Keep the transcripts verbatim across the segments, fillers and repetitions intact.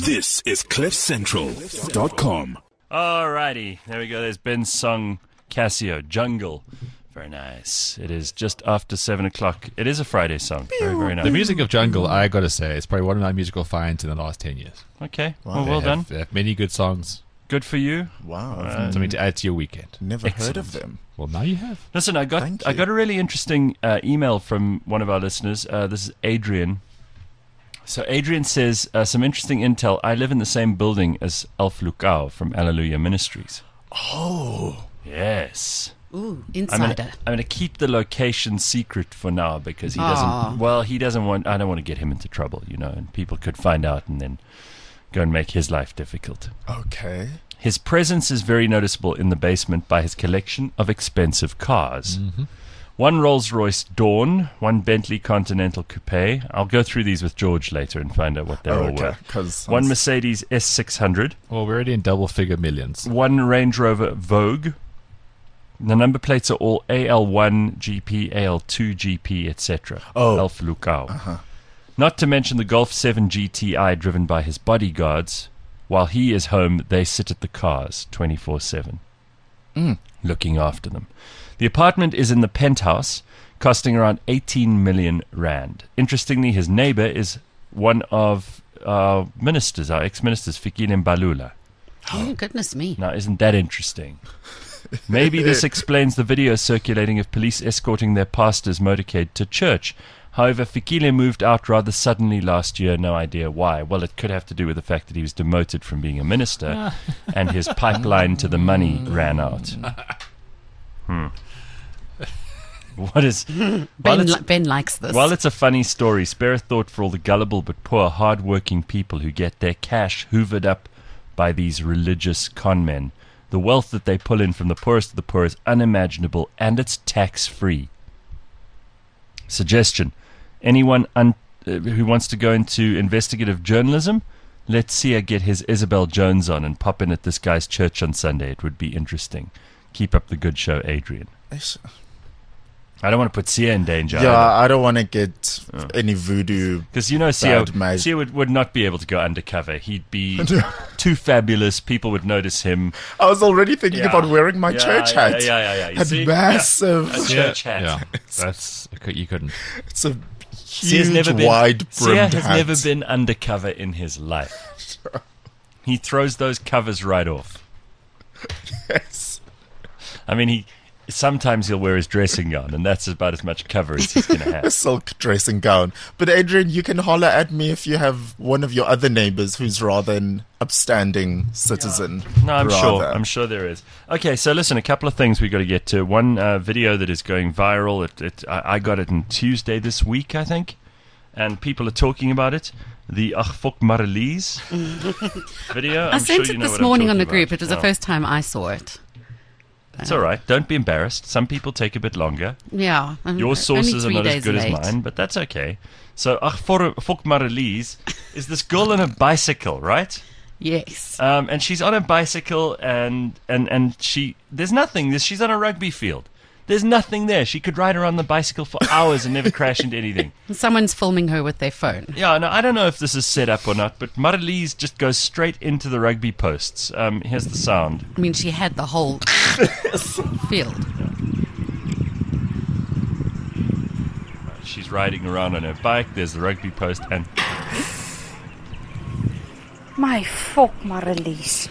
This is cliff central dot com. Alrighty, there we go. There's Ben's song Casio, Jungle. Very nice. It is just after seven o'clock. It is a Friday song. Very, very nice. The music of Jungle, I gotta say, is probably one of my musical finds in the last ten years. Okay, Wow. well, They well have, done. They have many good songs. Good for you. Wow, I've Uh, Something to add to your weekend. never excellent. heard of them. Well, now you have. Listen, I got Thank I you. got a really interesting uh, email from one of our listeners. Uh, this is Adrian. So Adrian says, uh, some interesting intel. I live in the same building as Alf Lukau from Alleluia Ministries. Oh, Yes. Ooh, I'm insider. gonna, I'm gonna keep the location secret for now because he Aw. doesn't. Well, he doesn't want. I don't want to get him into trouble, you know. And people could find out and then go and make his life difficult. okay. His presence is very noticeable in the basement by his collection of expensive cars. Mm-hmm. One Rolls-Royce Dawn, one Bentley Continental Coupe. I'll go through these with George later and find out what they're Oh, all okay. worth. Because One Mercedes S six hundred, Well, we're already in double-figure millions. one Range Rover Vogue. The number plates are all A L one G P, A L two G P, et cetera. Oh. Alf Lukau. Not to mention the Golf seven G T I driven by his bodyguards. While he is home, they sit at the cars twenty-four seven, looking after them. The apartment is in the penthouse, costing around eighteen million rand. Interestingly, his neighbor is one of our ministers, our ex-ministers, Fikile Mbalula. Oh, goodness me. Now, isn't that interesting? Maybe this explains the video circulating of police escorting their pastor's motorcade to church. However, Fikile moved out rather suddenly last year, no idea why. Well, it could have to do with the fact that he was demoted from being a minister and his pipeline to the money ran out. Hmm. What is... while Ben, it's- li- ben likes this. While it's a funny story, spare a thought for all the gullible but poor, hard-working people who get their cash hoovered up by these religious con men. The wealth that they pull in from the poorest of the poor is unimaginable, and it's tax-free. Suggestion. Anyone un- uh, who wants to go into investigative journalism, let's see her get his Isabel Jones on and pop in at this guy's church on Sunday. It would be interesting. Keep up the good show, Adrian. I don't want to put Sia in danger. Yeah, I don't want to get any voodoo. Because, you know, Sia, Bad mate. Sia would, would not be able to go undercover. He'd be too fabulous. People would notice him. I was already thinking Yeah. about wearing my Yeah, church yeah, hat. yeah, yeah, yeah. You That see? massive. A church hat. Yeah, that's you couldn't. It's a Sia's huge, never been, wide Sia brimmed has hat. never been undercover in his life. He throws those covers right off. Yes. I mean, he sometimes he'll wear his dressing gown, and that's about as much cover as he's going to A have. silk dressing gown. But Adrian, you can holler at me if you have one of your other neighbors who's rather an upstanding citizen. No, I'm rather. sure. I'm sure there is. Okay, so listen, a couple of things we got to get to. One uh, video that is going viral. It, it, I, I got it on Tuesday this week, I think, and people are talking about it. The Achfok Marlies video. I I'm sent sure you it know this what I'm morning on the talking group. about. It was Yeah. the first time I saw it. It's all right. Don't be embarrassed. Some people take a bit longer. Yeah. um, Your only sources are three not as days good late. as mine, but that's okay. So Achfok Marlies is this girl on a bicycle, right? Yes. Um, and she's on a bicycle, and, and, and she there's nothing. There's, she's on a rugby field. There's nothing there. She could ride around the bicycle for hours and never crash into anything. Someone's filming her with their phone. Yeah, no, I don't know if this is set up or not, but Marlies just goes straight into the rugby posts. Um, here's the sound. I mean, she had the whole field. She's riding around on her bike. There's the rugby post, and My fuck, Marlies.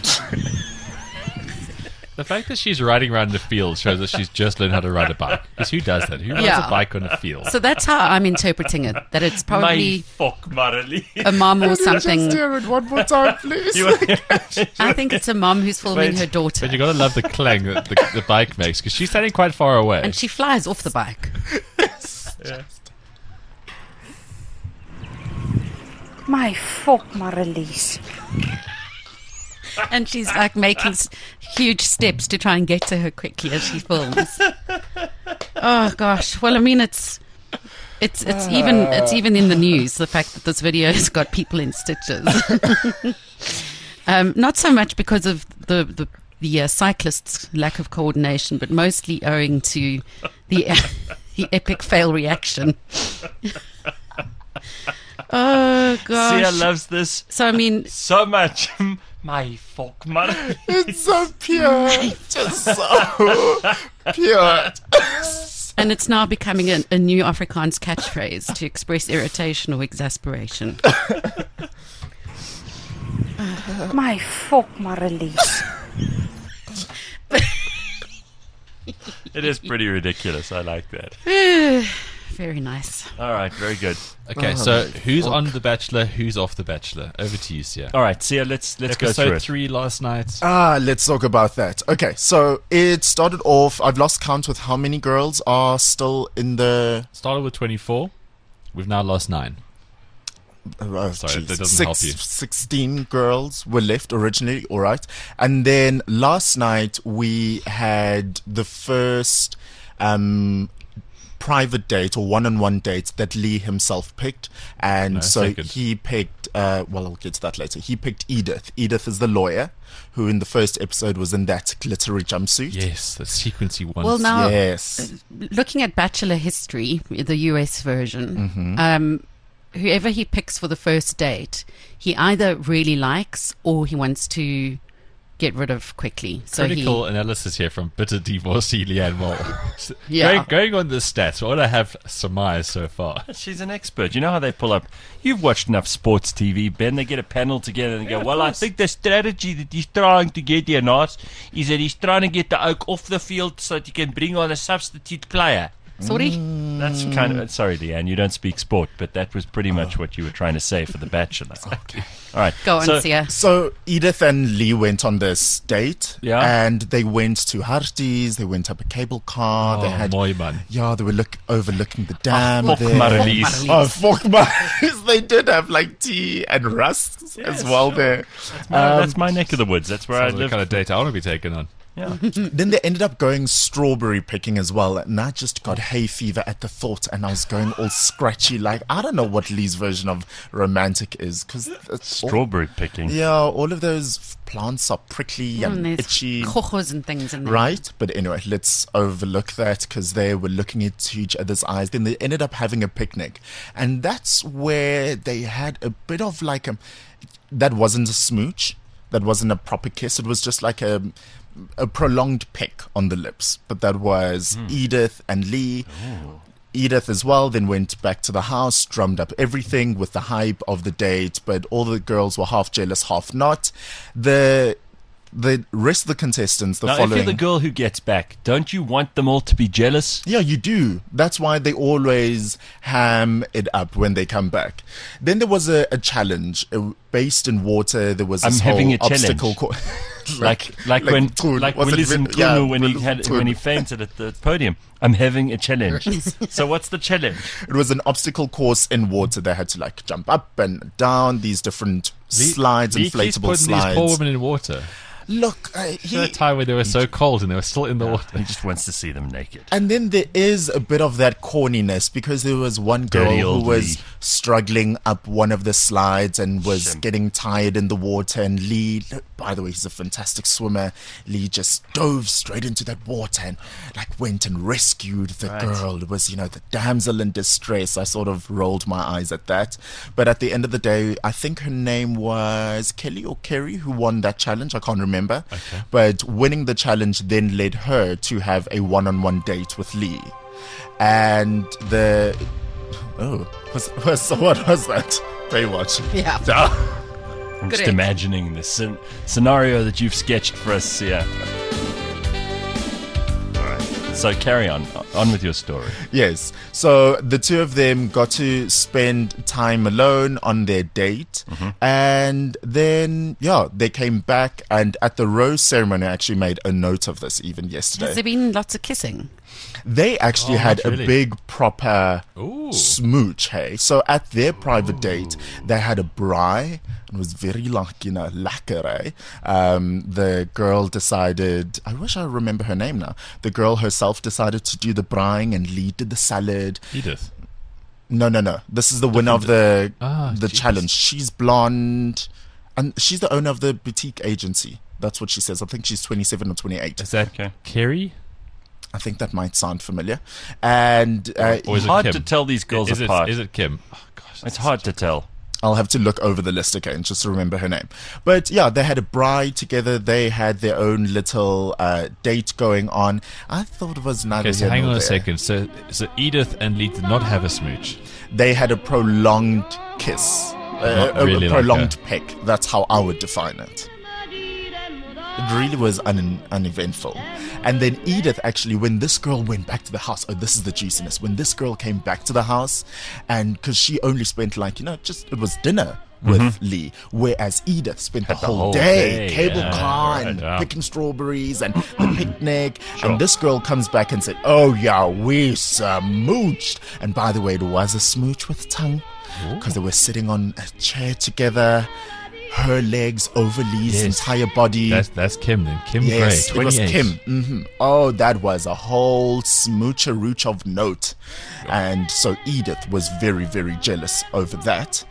The fact that she's riding around the field shows that she's just learned how to ride a bike. Because who does that? Who rides Yeah. a bike on a field? So that's how I'm interpreting it. That it's my probably fuck Marlies. a mom or Just something. hear it one more time, please. I think it's a mom who's filming Wait. her daughter. But you got to love the clang that the, the bike makes because she's standing quite far away. And she flies off the bike. My fuck, Marlies. And she's like making s- huge steps to try and get to her quickly as she films. Oh gosh. Well, I mean, it's it's it's even it's even in the news. The fact that this video has got people in stitches. um, not so much because of the the the uh, cyclists' lack of coordination, but mostly owing to the the epic fail reaction. Oh Sia gosh. loves this So I mean, so much. My fuck, man. It's so pure. Just so pure. and it's now becoming a, a new Afrikaans catchphrase to express irritation or exasperation. My fuck, Marlies. It is pretty ridiculous. I like that. Very nice. All right, very good. Okay, so who's on The Bachelor? Who's off The Bachelor? Over to you, Sia. All right, Sia, let's let's go through Episode it. three last night. Ah, let's talk about that. Okay, so it started off. I've lost count with how many girls are still in the. Started with twenty-four. We've now lost nine. Oh, Sorry, geez. that doesn't Six, help you. sixteen girls were left originally, all right. And then last night we had the first um, private date or one-on-one date that Lee himself picked. And No, so second. he picked, uh, well, I'll get to that later. He picked Edith. Edith is the lawyer who in the first episode was in that glittery jumpsuit. Yes, the sequency ones. Well, now Yes. looking at Bachelor history, the U S version, Mm-hmm. um, whoever he picks for the first date, he either really likes or he wants to get rid of quickly. So Critical he, analysis here from bitter divorcee Leanne Moll. Yeah. going, going on the stats, what I have surmised so far. She's an expert. You know how they pull up. You've watched enough sports T V, Ben. They get a panel together and go, "Well, I think the strategy that he's trying to get here, Nas, is that he's trying to get the oak off the field so that he can bring on a substitute player." sorry, That's kind of sorry, Leanne. You don't speak sport, but that was pretty much what you were trying to say for The Bachelor. Okay. All right, go on, so, Sia. So Edith and Lee went on this date, Yeah. and they went to Harties. They went up a cable car. they Oh, had, mooi man. yeah, they were look overlooking the dam. fuck there. Marlies. Oh, fuck Marlies. They did have like tea and rusks as well there. Uh, that's my neck of the woods. That's where Sounds I like the live. kind of date I want to be taken on. Yeah. Then they ended up going strawberry picking as well, and I just got hay fever at the thought, and I was going all scratchy. Like, I don't know what Lee's version of romantic is, because Strawberry picking. yeah, all of those plants are prickly and and there's itchy. cochos and things in there. Right, but anyway, let's overlook that because they were looking into each other's eyes. Then they ended up having a picnic, and that's where they had a bit of like a. That wasn't a smooch. That wasn't a proper kiss. It was just like a a prolonged peck on the lips. But that was Edith and Lee. Edith as well then went back to the house, drummed up everything with the hype of the date, but all the girls were half jealous, half not. The the rest of the contestants, the Now, if following. you're the girl who gets back, don't you want them all to be jealous? Yeah, you do. That's why they always ham it up when they come back. Then there was a, a challenge uh, based in water. There was I'm this having whole a challenge. obstacle course. Like, like, when, Toon. like Was it Willis and Vin- yeah, Kunu when he Willis had and Toon. when he fainted at the podium. I'm having a challenge. So what's the challenge? It was an obstacle course in water. They had to like jump up and down these different slides, Lee keeps inflatable putting slides. these poor women in water. Look, uh, At he, a time where they were so cold and they were still in the water. He just wants to see them naked. and then there is a bit of that corniness because there was one girl Dirty who old was Lee. struggling up one of the slides and was Shim. getting tired in the water. And Lee, by the way, he's a fantastic swimmer. Lee just dove straight into that water and like went and rescued the Right. girl. It was, you know, the damsel in distress. I sort of rolled my eyes at that. But at the end of the day, I think her name was Kelly or Kerry who won that challenge. I can't remember. Okay. But winning the challenge then led her to have a one-on-one date with Lee. And the... Oh, was, was, what was that? Baywatch. Yeah. I'm just Correct. imagining the scen- scenario that you've sketched for us here. All right. So carry on. On with your story. Yes. So the two of them got to spend time alone on their date. And then, yeah, they came back. And at the rose ceremony, I actually made a note of this even yesterday. Has there been lots of kissing? They actually Oh, had not a really. big proper Ooh. smooch, hey. So at their private date, they had a braai. It was very like, you know, lekker, eh? Um, the girl decided, I wish I remember her name now. The girl herself decided to do the braaiing and Lee did the salad. Edith. No, no, no. This is the winner of the Ah, the Jesus. challenge. She's blonde, and she's the owner of the boutique agency. That's what she says. I think she's twenty-seven or twenty-eight. Is that Okay. Kerry? I think that might sound familiar. And uh, Or is it Hard Kim? to tell these girls is apart. It, is it Kim? Oh, gosh, It's hard to tell. I'll have to look over the list again just to remember her name. But yeah, they had a bride together. They had their own little uh, date going on. I thought it was neither Okay, so here hang nor on a there. second. So, so Edith and Lee did not have a smooch. They had a prolonged kiss, uh, Not a, really a like prolonged a- peck. That's how I would define it. It really was un- uneventful. And then Edith, actually, when this girl went back to the house, oh, this is the juiciness. When this girl came back to the house, and because she only spent like, you know, just, it was dinner with Lee, whereas Edith spent the the whole, whole day, day, cable yeah, car right, and yeah. picking strawberries and the picnic. And this girl comes back and said, oh yeah, we smooched. And by the way, it was a smooch with tongue, because they were sitting on a chair together, her legs over Lee's Yes. entire body. That's that's Kim then. Kim Yes, Gray, it was twenty-eight. Kim. hmm Oh, that was a whole smoocherooch of note. And so Edith was very, very jealous over that.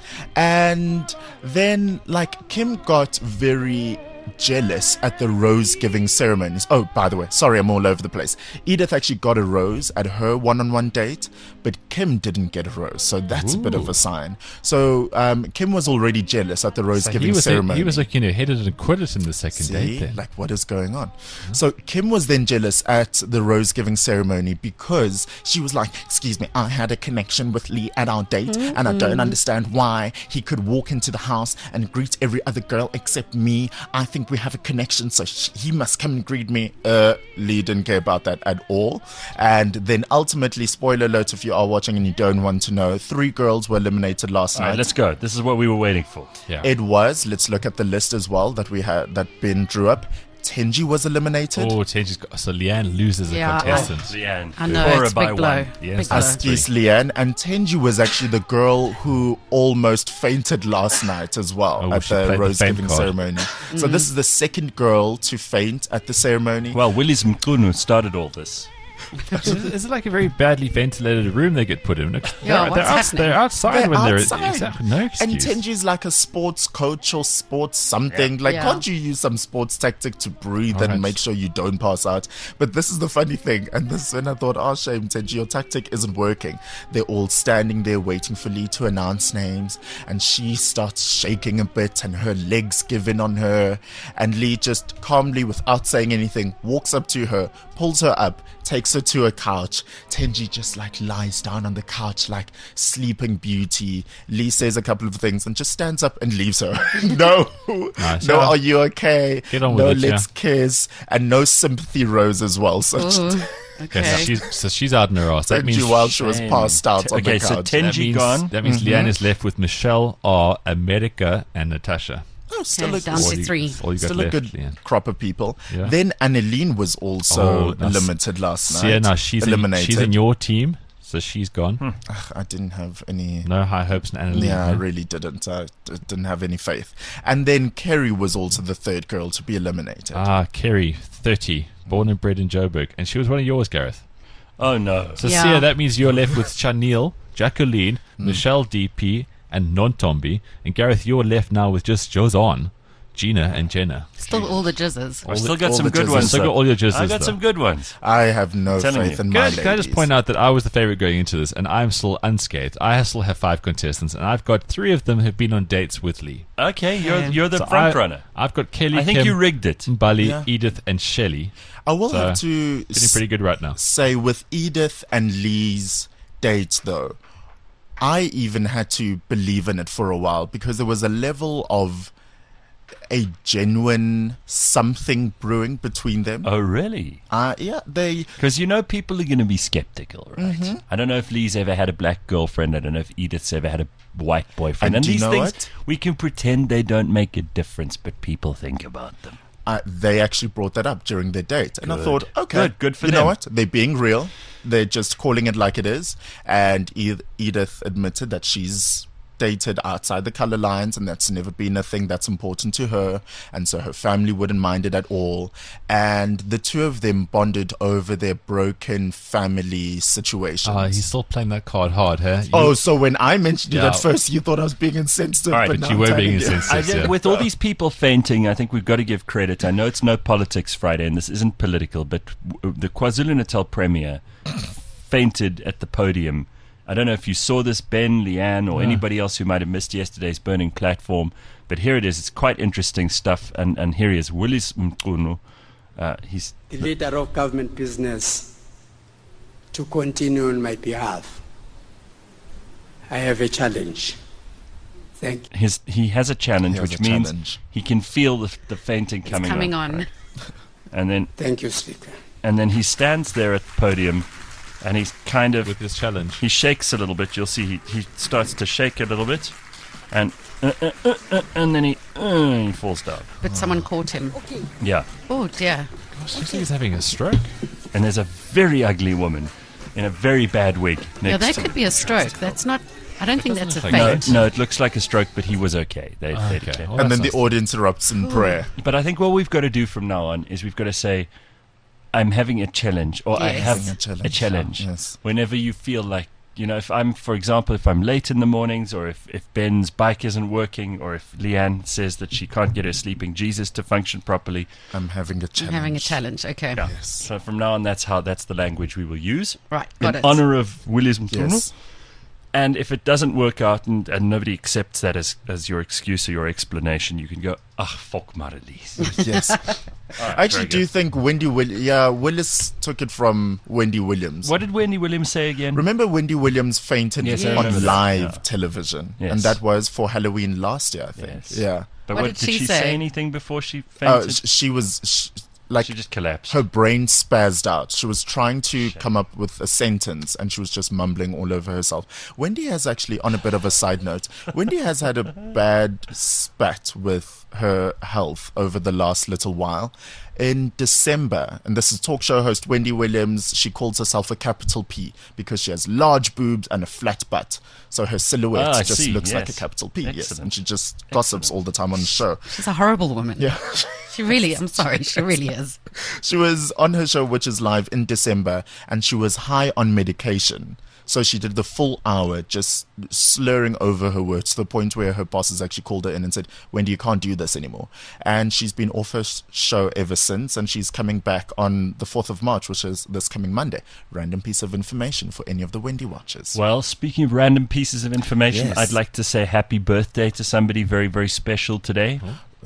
And then, like, Kim got very jealous at the rose giving ceremonies. Oh, by the way, sorry, I'm all over the place. Edith actually got a rose at her one-on-one date, but Kim didn't get a rose, so that's a bit of a sign. So um, Kim was already jealous at the rose So giving he was ceremony. he was like, you know, headed and quit it in the second See, date then. like, what is going on? So Kim was then jealous at the rose giving ceremony because she was like, excuse me, I had a connection with Lee at our date, and I don't understand why he could walk into the house and greet every other girl except me. I think we have a connection, so sh- he must come and greet me. Uh, Lee didn't care about that at all. And then ultimately, spoiler alert if you are watching and you don't want to know, three girls were eliminated last All night. right, let's go. This is what we were waiting for. Yeah. It was, let's look at the list as well that we had, that Ben drew up. Tenji was eliminated. Oh, Tenji's got, so Leanne loses a Yeah, I- contestant. Leanne. I know, Or it's by big blow. one. Yes, Big that's blow. Yes, Leanne. And Tenji was actually the girl who almost fainted last night as well Oh, at she played the the rose faint giving card. ceremony. So this is the second girl to faint at the ceremony. Well, Willis Mkunu started all this. is, it, is it like a very badly ventilated room they get put in? They're, Yeah, they're, what's out- happening? they're outside They're when outside. they're exactly no excuse. And Tenji's like a sports coach or sports something. Yeah. Like, Yeah. can't you use some sports tactic to breathe Alright. and make sure you don't pass out? But this is the funny thing. And this is when I thought, oh, shame, Tenji, your tactic isn't working. They're all standing there waiting for Lee to announce names. And she starts shaking a bit and her legs give in on her. And Lee just calmly, without saying anything, walks up to her, pulls her up, takes her to a couch. Tenji just like lies down on the couch like Sleeping Beauty. Lee says a couple of things and just stands up and leaves her. no, Nice. no, Yeah. are you okay? Get on no, with it, let's kiss, and no sympathy rose as well. So Ooh, Okay, okay. so she's, so she's out in her ass. That Tenji means while she was Shame. passed out on Okay, the so couch. Ten- that Tenji means, gone. that means Leanne is left with Michelle, R, America, and Natasha. oh, still Okay, a, down All to you- three. All you got still a left, good Leanne. crop of people. Yeah. Then Anneline was also Oh, now, limited last night. So yeah, now she's in, eliminated. she's in your team, so she's gone. Ugh, I didn't have any. No high hopes in Annalene. Yeah, I huh? really didn't. I d- didn't have any faith. And then Kerry was also the third girl to be eliminated. Ah, Kerry, thirty, born and bred in Joburg, and she was one of yours, Gareth. Oh, no. So Yeah. Sia, that means you're left with Chanel, Jacqueline, Hmm. Michelle D P, and Nontombi, and Gareth, you're left now with just Josan, Gina, and Jenna. Still all the jizzes. I've still got all some the good jizzes. ones. Still got though. all your jizzes, I got though. some good ones. I have no Telling faith you. in Can my I, can I just ladies. point out that I was the favorite going into this, and I'm still unscathed. I still have five contestants, and I've got three of them have been on dates with Lee. Okay, you're Yeah. you're the So front I, runner. I've got Kelly, I think Kim, you rigged it. Bali, Yeah. Edith, and Shelley. I will So, have to Feeling pretty good right now. say with Edith and Lee's dates, though, I even had to believe in it for a while because there was a level of a genuine something brewing between them. Oh, really? Uh, yeah, they. Because you know people are going to be skeptical, right? Mm-hmm. I don't know if Lee's ever had a black girlfriend. I don't know if Edith's ever had a white boyfriend. And And, do you these know things, what? we can pretend they don't make a difference, but people think about them. Uh, they actually brought that up during their date, and I Good. thought, okay, Good, good for you them. know what? They're being real. They're just calling it like it is. And Ed- Edith admitted that she's dated outside the color lines, and that's never been a thing that's important to her, and so her family wouldn't mind it at all. And the two of them bonded over their broken family situations. Uh, he's still playing that card hard, huh? You- Oh, so when I mentioned it Yeah. at first, you thought I was being insensitive. All right, but but now you I'm were being telling you. insensitive. I, Yeah. with all these people fainting, I think we've got to give credit. I know it's no politics Friday, and this isn't political, but w- the KwaZulu-Natal Premier fainted at the podium. I don't know if you saw this, Ben, Leanne, or anybody else who might have missed yesterday's burning platform, but here it is. It's quite interesting stuff, and, and here he is, Willis Mqunu. Uh, he's the leader of government business, to continue on my behalf. I have a challenge. Thank you. his he has a challenge, He has which a means challenge. he can feel the, the fainting It's coming, coming on. and then Thank you, Speaker. and then he stands there at the podium, and he's kind of with his challenge. he shakes a little bit. You'll see he, he starts to shake a little bit, and uh, uh, uh, uh, and then he uh, he falls down. But someone caught him. Yeah, Oh dear. Gosh, do you think he's having a stroke? and there's a very ugly woman in a very bad wig next Yeah, that to could him. be a stroke. That's not. I don't think that's a look like No, faint. no, it looks like a stroke, but he was okay. They, they Okay. declared. Well, And then that's the nice. audience erupts in prayer. But I think what we've got to do from now on is we've got to say, I'm having a challenge, or I Yes. have Having a a challenge. challenge. Yes. Whenever you feel like, you know, if I'm, for example, if I'm late in the mornings, or if, if Ben's bike isn't working, or if Leanne says that she can't get her sleeping Jesus to function properly. I'm having a I'm challenge. having a challenge. Okay. Yeah. Yes. So from now on, that's how, that's the language we will use. Right. Got in it. honor of Willis Mqunu. Yes. And if it doesn't work out and, and nobody accepts that as, as your excuse or your explanation, you can go, ah, fuck Marlies. Yes. I actually very do good. think Wendy Will- yeah, Willis took it from Wendy Williams. What did Wendy Williams say again? Remember Wendy Williams fainted Yes, I remember on that. live Yeah. television, Yes. and that was for Halloween last year, I think. Yes. Yeah. But What what, did did she she say? say anything before she Oh, fainted? sh- she was sh- like she just collapsed. her brain spazzed out. She was trying to come up with a sentence, and she was just mumbling all over herself. Wendy has actually, on a bit of a side note, Wendy has had a bad spat with her health over the last little while. In December, and this is talk show host Wendy Williams, she calls herself a capital P because she has large boobs and a flat butt. So her silhouette Ah, I just see, looks like a yes. capital P, yes. Excellent. And she just gossips all the time on the show. She's a horrible woman. Yeah. She really. I'm sorry. She really is. She was on her show, which is live in December, and she was high on medication. So she did the full hour just slurring over her words to the point where her bosses actually called her in and said, Wendy, you can't do this anymore. And she's been off her sh- show ever since, and she's coming back on the fourth of March, which is this coming Monday. Random piece of information for any of the Wendy watchers. Well, speaking of random pieces of information, Yes. I'd like to say happy birthday to somebody very, very special today.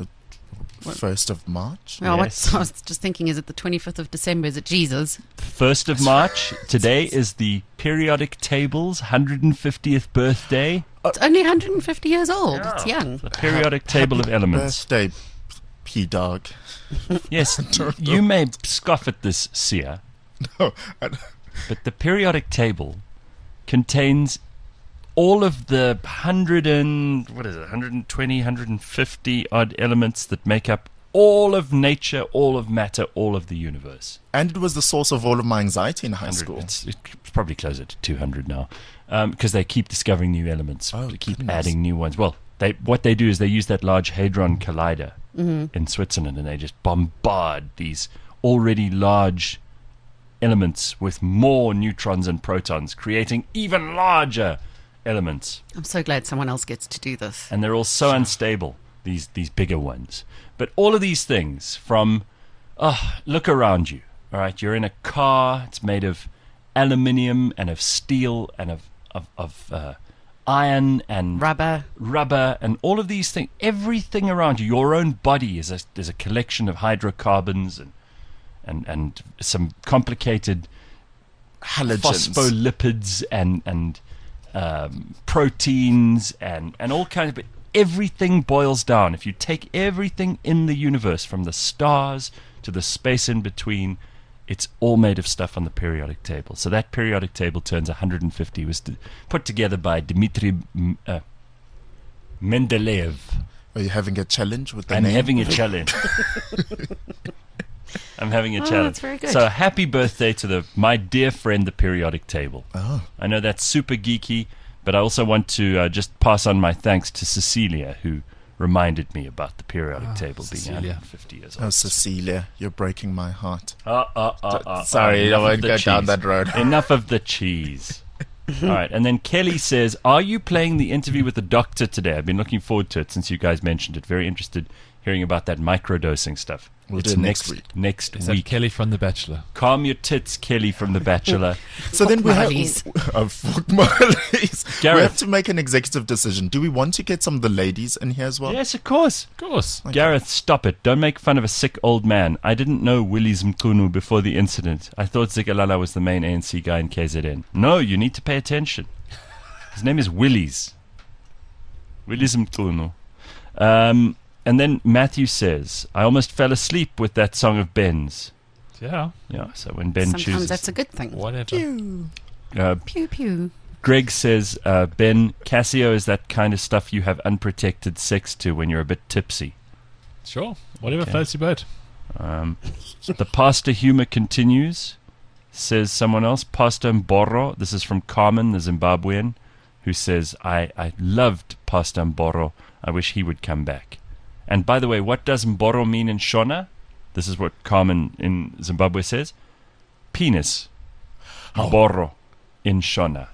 first of March? Well, Yes. what, I was just thinking, is it the twenty-fifth of December? Is it Jesus? first of March. Today is the periodic table's one hundred fiftieth birthday. It's only one hundred fifty years old. It's young. The periodic table of elements. Birthday, P-Dog. Yes, you may scoff at this, Sia, No, I- but the periodic table contains all of the hundred and what is it, one hundred twenty, one hundred fifty odd elements that make up all of nature, all of matter, all of the universe. and it was the source of all of my anxiety in high one hundred school. It's, it's probably closer to two hundred now, because they keep discovering new elements. Oh, they keep goodness. adding new ones. Well, they what they do is they use that Large Hadron Collider in Switzerland, and they just bombard these already large elements with more neutrons and protons, creating even larger elements. I'm so glad someone else gets to do this. And they're all so unstable, these these bigger ones. But all of these things, from oh, look around you. All right, you're in a car. It's made of aluminium and of steel and of of, of uh, iron and Rubber. rubber and all of these things. Everything around you, your own body is a is a collection of hydrocarbons and and and some complicated Halogens. phospholipids and and um, proteins and and all kinds of. But everything boils down. If you take everything in the universe, from the stars to the space in between, it's all made of stuff on the periodic table. So that periodic table turns one hundred fifty. Was d- put together by Dmitry M- uh, Mendeleev. Are you having a challenge with the I'm name? having a challenge. I'm having a Oh, challenge. that's very good. So happy birthday to the my dear friend, the periodic table. Oh. I know that's super geeky, But I also want to uh, just pass on my thanks to Cecilia, who reminded me about the periodic Ah, table Cecilia. being one hundred fifty years Oh, old. Cecilia, you're breaking my heart. Uh, uh, uh, uh, Sorry, enough I of won't the go down cheese. that road. Enough of the cheese. All right, and then Kelly says, are you playing the interview with the doctor today? I've been looking forward to it since you guys mentioned it. Very interested hearing about that microdosing stuff. We'll it's do it next week. Next Is that week. Kelly from The Bachelor? Calm your tits, Kelly from The Bachelor. So then we have, Marlies. oh, fuck Marlies. Gareth. We have to make an executive decision. Do we want to get some of the ladies in here as well? Yes, of course. Of course. Gareth, stop it. Don't make fun of a sick old man. I didn't know Willies Mkunu before the incident. I thought Zikalala was the main A N C guy in K Z N. No, you need to pay attention. His name is Willies. Willies Mkunu. Um, and then Matthew says, I almost fell asleep with that song of Ben's. Yeah. Yeah, so when Ben Sometimes chooses. that's a good thing. Whatever. Uh, Pew pew. Greg says, uh, Ben, Casio is that kind of stuff you have unprotected sex to when you're a bit tipsy. Sure. Whatever Okay. floats your boat. Um, the pasta humor continues, says someone else. Pasta Mboro. This is from Carmen, the Zimbabwean, who says, I, I loved Pasta Mboro. I wish he would come back. And by the way, what does Mboro mean in Shona? This is what Carmen in Zimbabwe says. Penis. Mboro in Shona.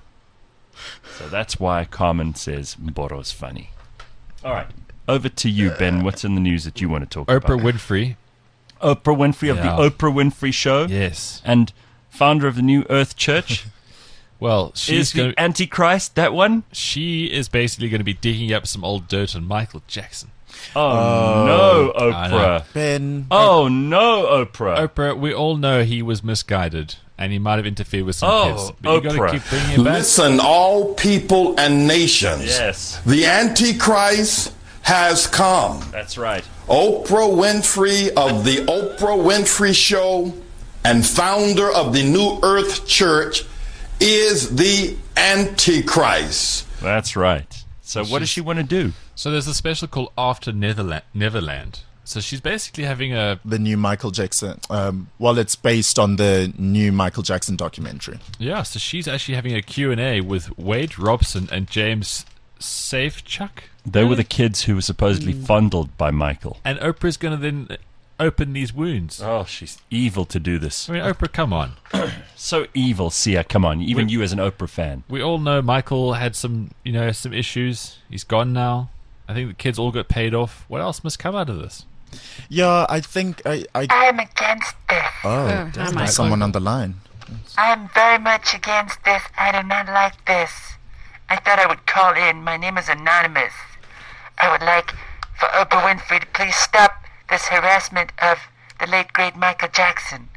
So that's why Carmen says Mboro's funny. All right. Over to you, Ben. What's in the news that you want to talk Oprah about? Winfrey. Oprah Winfrey of Yeah. the Oprah Winfrey Show Yes. and founder of the New Earth Church. Well, is she's the going. Antichrist that one? She is basically going to be digging up some old dirt on Michael Jackson. Oh, no, I know. Oprah. Ben. Oh no, Oprah. Oprah, we all know he was misguided and he might have interfered with some Oh, kids. But you got Oprah. to keep bringing it back. Listen, all people and nations. Yes, The Antichrist has come. that's right. Oprah Winfrey of the Oprah Winfrey Show and founder of the New Earth Church is the Antichrist. That's right. So what does she want to do? So there's a special called After Netherland, Neverland. So she's basically having a The new Michael Jackson. Um, well, it's based on the new Michael Jackson documentary. yeah. So she's actually having a Q and A with Wade Robson and James Safechuck. They were the kids who were supposedly Mm. fondled by Michael. And Oprah's going to then open these wounds. Oh, she's evil to do this. I mean, Oprah, come on. So evil, Sia. Come on, even We- you as an Oprah fan. We all know Michael had some, you know, some issues. He's gone now. I think the kids all got paid off. What else must come out of this? Yeah, I think I. I I'm against this. oh, Oh, there's hi, Michael. someone on the line. I'm very much against this. I do not like this. I thought I would call in. My name is Anonymous. I would like for Oprah Winfrey to please stop this harassment of the late great Michael Jackson.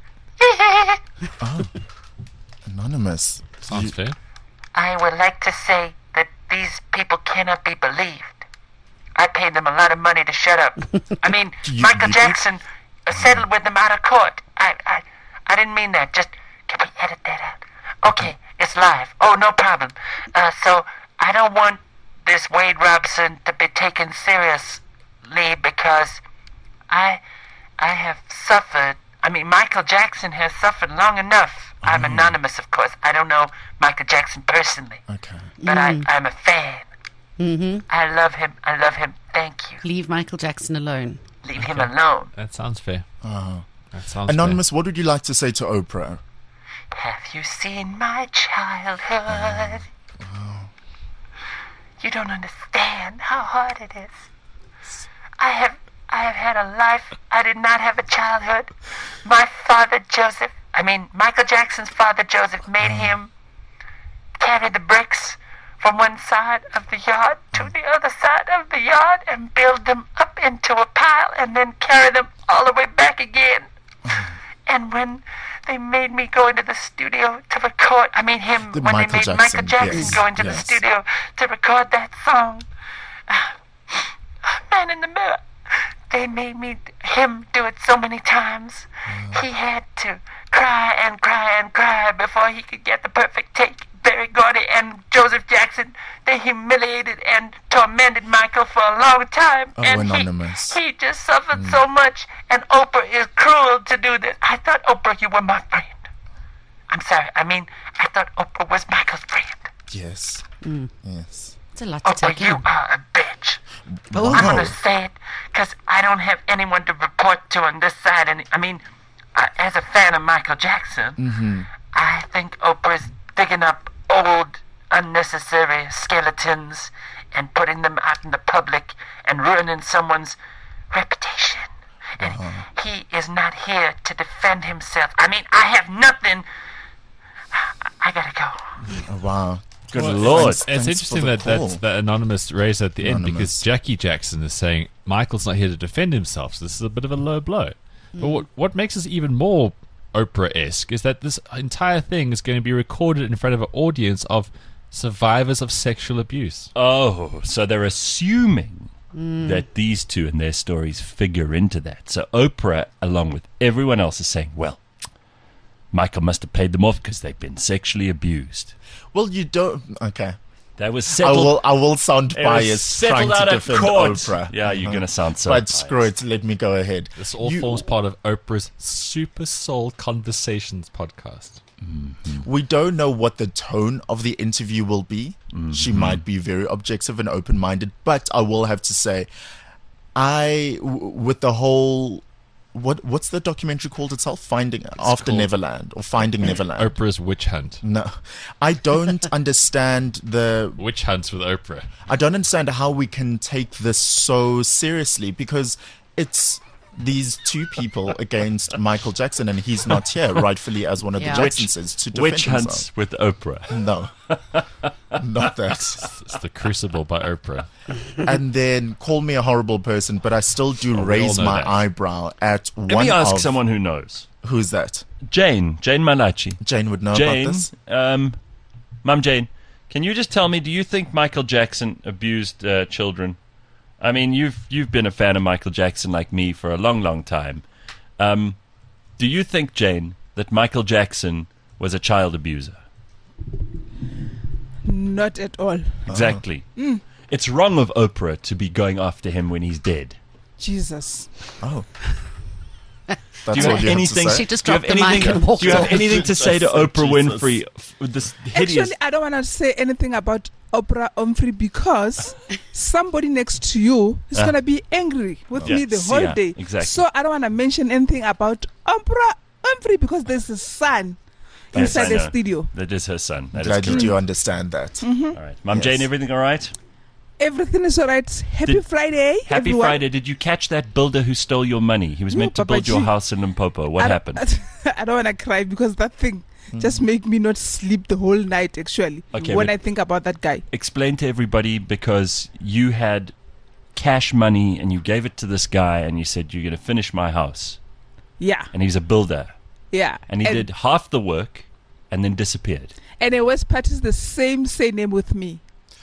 Anonymous. Sounds fair. I would like to say that these people cannot be believed. I paid them a lot of money to shut up. I mean, You- Michael you- Jackson uh, settled with them out of court. I, I, I didn't mean that. Just, can we edit that out? Okay, it's live. Oh, no problem. Uh, so, I don't want this Wade Robson to be taken seriously because I, I have suffered. I mean, Michael Jackson has suffered long enough. I'm anonymous, of course. I don't know Michael Jackson personally, Okay. but I, I'm a fan. Mm-hmm. I love him. I love him. Thank you. Leave Michael Jackson alone. Leave him alone. That sounds fair. Oh. That sounds Anonymous, what would you like to say to Oprah? Have you seen my childhood? You don't understand how hard it is. I have I have had a life. I did not have a childhood. My father Joseph, I mean Michael Jackson's father Joseph made him carry the bricks from one side of the yard to the other side of the yard and build them up into a pile and then carry them all the way back again. And when they made me go into the studio to record, I mean him, The when Michael they made Jackson, Michael Jackson yes, go into yes. the studio to record that song, Man in the Mirror, they made me, him do it so many times. He had to cry and cry and cry before he could get the perfect take. Berry Gordy and Joseph Jackson, they humiliated and tormented Michael for a long time. Oh, and Anonymous. He, he just suffered so much, and Oprah is cruel to do this. I thought, Oprah, you were my friend. I'm sorry, I mean, I thought Oprah was Michael's friend. Yes. Yes. It's a lot to Oprah, take you in. are a bitch. Wow. I'm gonna say it because I don't have anyone to report to on this side. And I mean, uh, as a fan of Michael Jackson, Mm-hmm. I think Oprah's digging up old, unnecessary skeletons and putting them out in the public and ruining someone's reputation. And Uh-huh. he is not here to defend himself. I mean, I have nothing. I gotta go. Oh, wow. Good Well, Lord. thanks- It's thanks for interesting the that call. that's that anonymous raised at the end Anonymous. because Jackie Jackson is saying Michael's not here to defend himself. So this is a bit of a low blow. But what what makes this even more Oprah-esque is that this entire thing is going to be recorded in front of an audience of survivors of sexual abuse. Oh, so they're assuming that these two and their stories figure into that. So Oprah, along with everyone else, is saying, well, Michael must have paid them off because they've been sexually abused. Well, you don't. Okay. That was I settled. will. I will sound it was biased trying settled out to of defend court. Oprah. Yeah, you're Uh-huh. going to sound so But biased. screw it. Let me go ahead. This all You- forms part of Oprah's Super Soul Conversations podcast. We don't know what the tone of the interview will be. She might be very objective and open-minded, but I will have to say, I w- with the whole what what's the documentary called itself? Finding After called- Neverland or Finding Neverland. Oprah's Witch Hunt. No, I don't understand the. Witch Hunts with Oprah. I don't understand how we can take this so seriously because it's these two people against Michael Jackson, and he's not here, rightfully, as one of Yeah. the Jacksons, to defend Witch himself. hunts with Oprah. No, not that. It's The Crucible by Oprah. And then call me a horrible person, but I still do Oh, we raise all know my that. eyebrow at Let one me ask of someone who knows. who's that? Jane, Jane Malachi. Jane would know Jane, about this. um, Mum Jane, can you just tell me, do you think Michael Jackson abused uh, children? I mean, you've you've been a fan of Michael Jackson like me for a long, long time. Um, do you think, Jane, that Michael Jackson was a child abuser? Not at all. Exactly. It's wrong of Oprah to be going after him when he's dead. Jesus. Oh, Do that's you all have you anything? have to She say. just do you have dropped the mic anything? and walked Do you have off. anything to say to Jesus. Oprah Winfrey? f- with This hideous. Actually, I don't want to say anything about Oprah Winfrey because somebody next to you is Uh. going to be angry with me the Yes, whole yeah, day. exactly. So I don't want to mention anything about Oprah Winfrey because there's a son Yes, inside I the know. studio. That is her son. That is Glad you correct. do understand that. Mm-hmm. All right, Mum Yes. Jane, everything all right? Everything is all right. Happy Did- Friday. Happy everyone. Friday. Did you catch that builder who stole your money? He was No, meant to build Papaji. your house in Limpopo. What I don't- happened? I don't want to cry because that thing just make me not sleep the whole night, actually, Okay, when but- I think about that guy. Explain to everybody, because you had cash money and you gave it to this guy and you said, you're going to finish my house. Yeah, And he's a builder. yeah. And he did half the work and then disappeared. And the West Part is the same surname with me.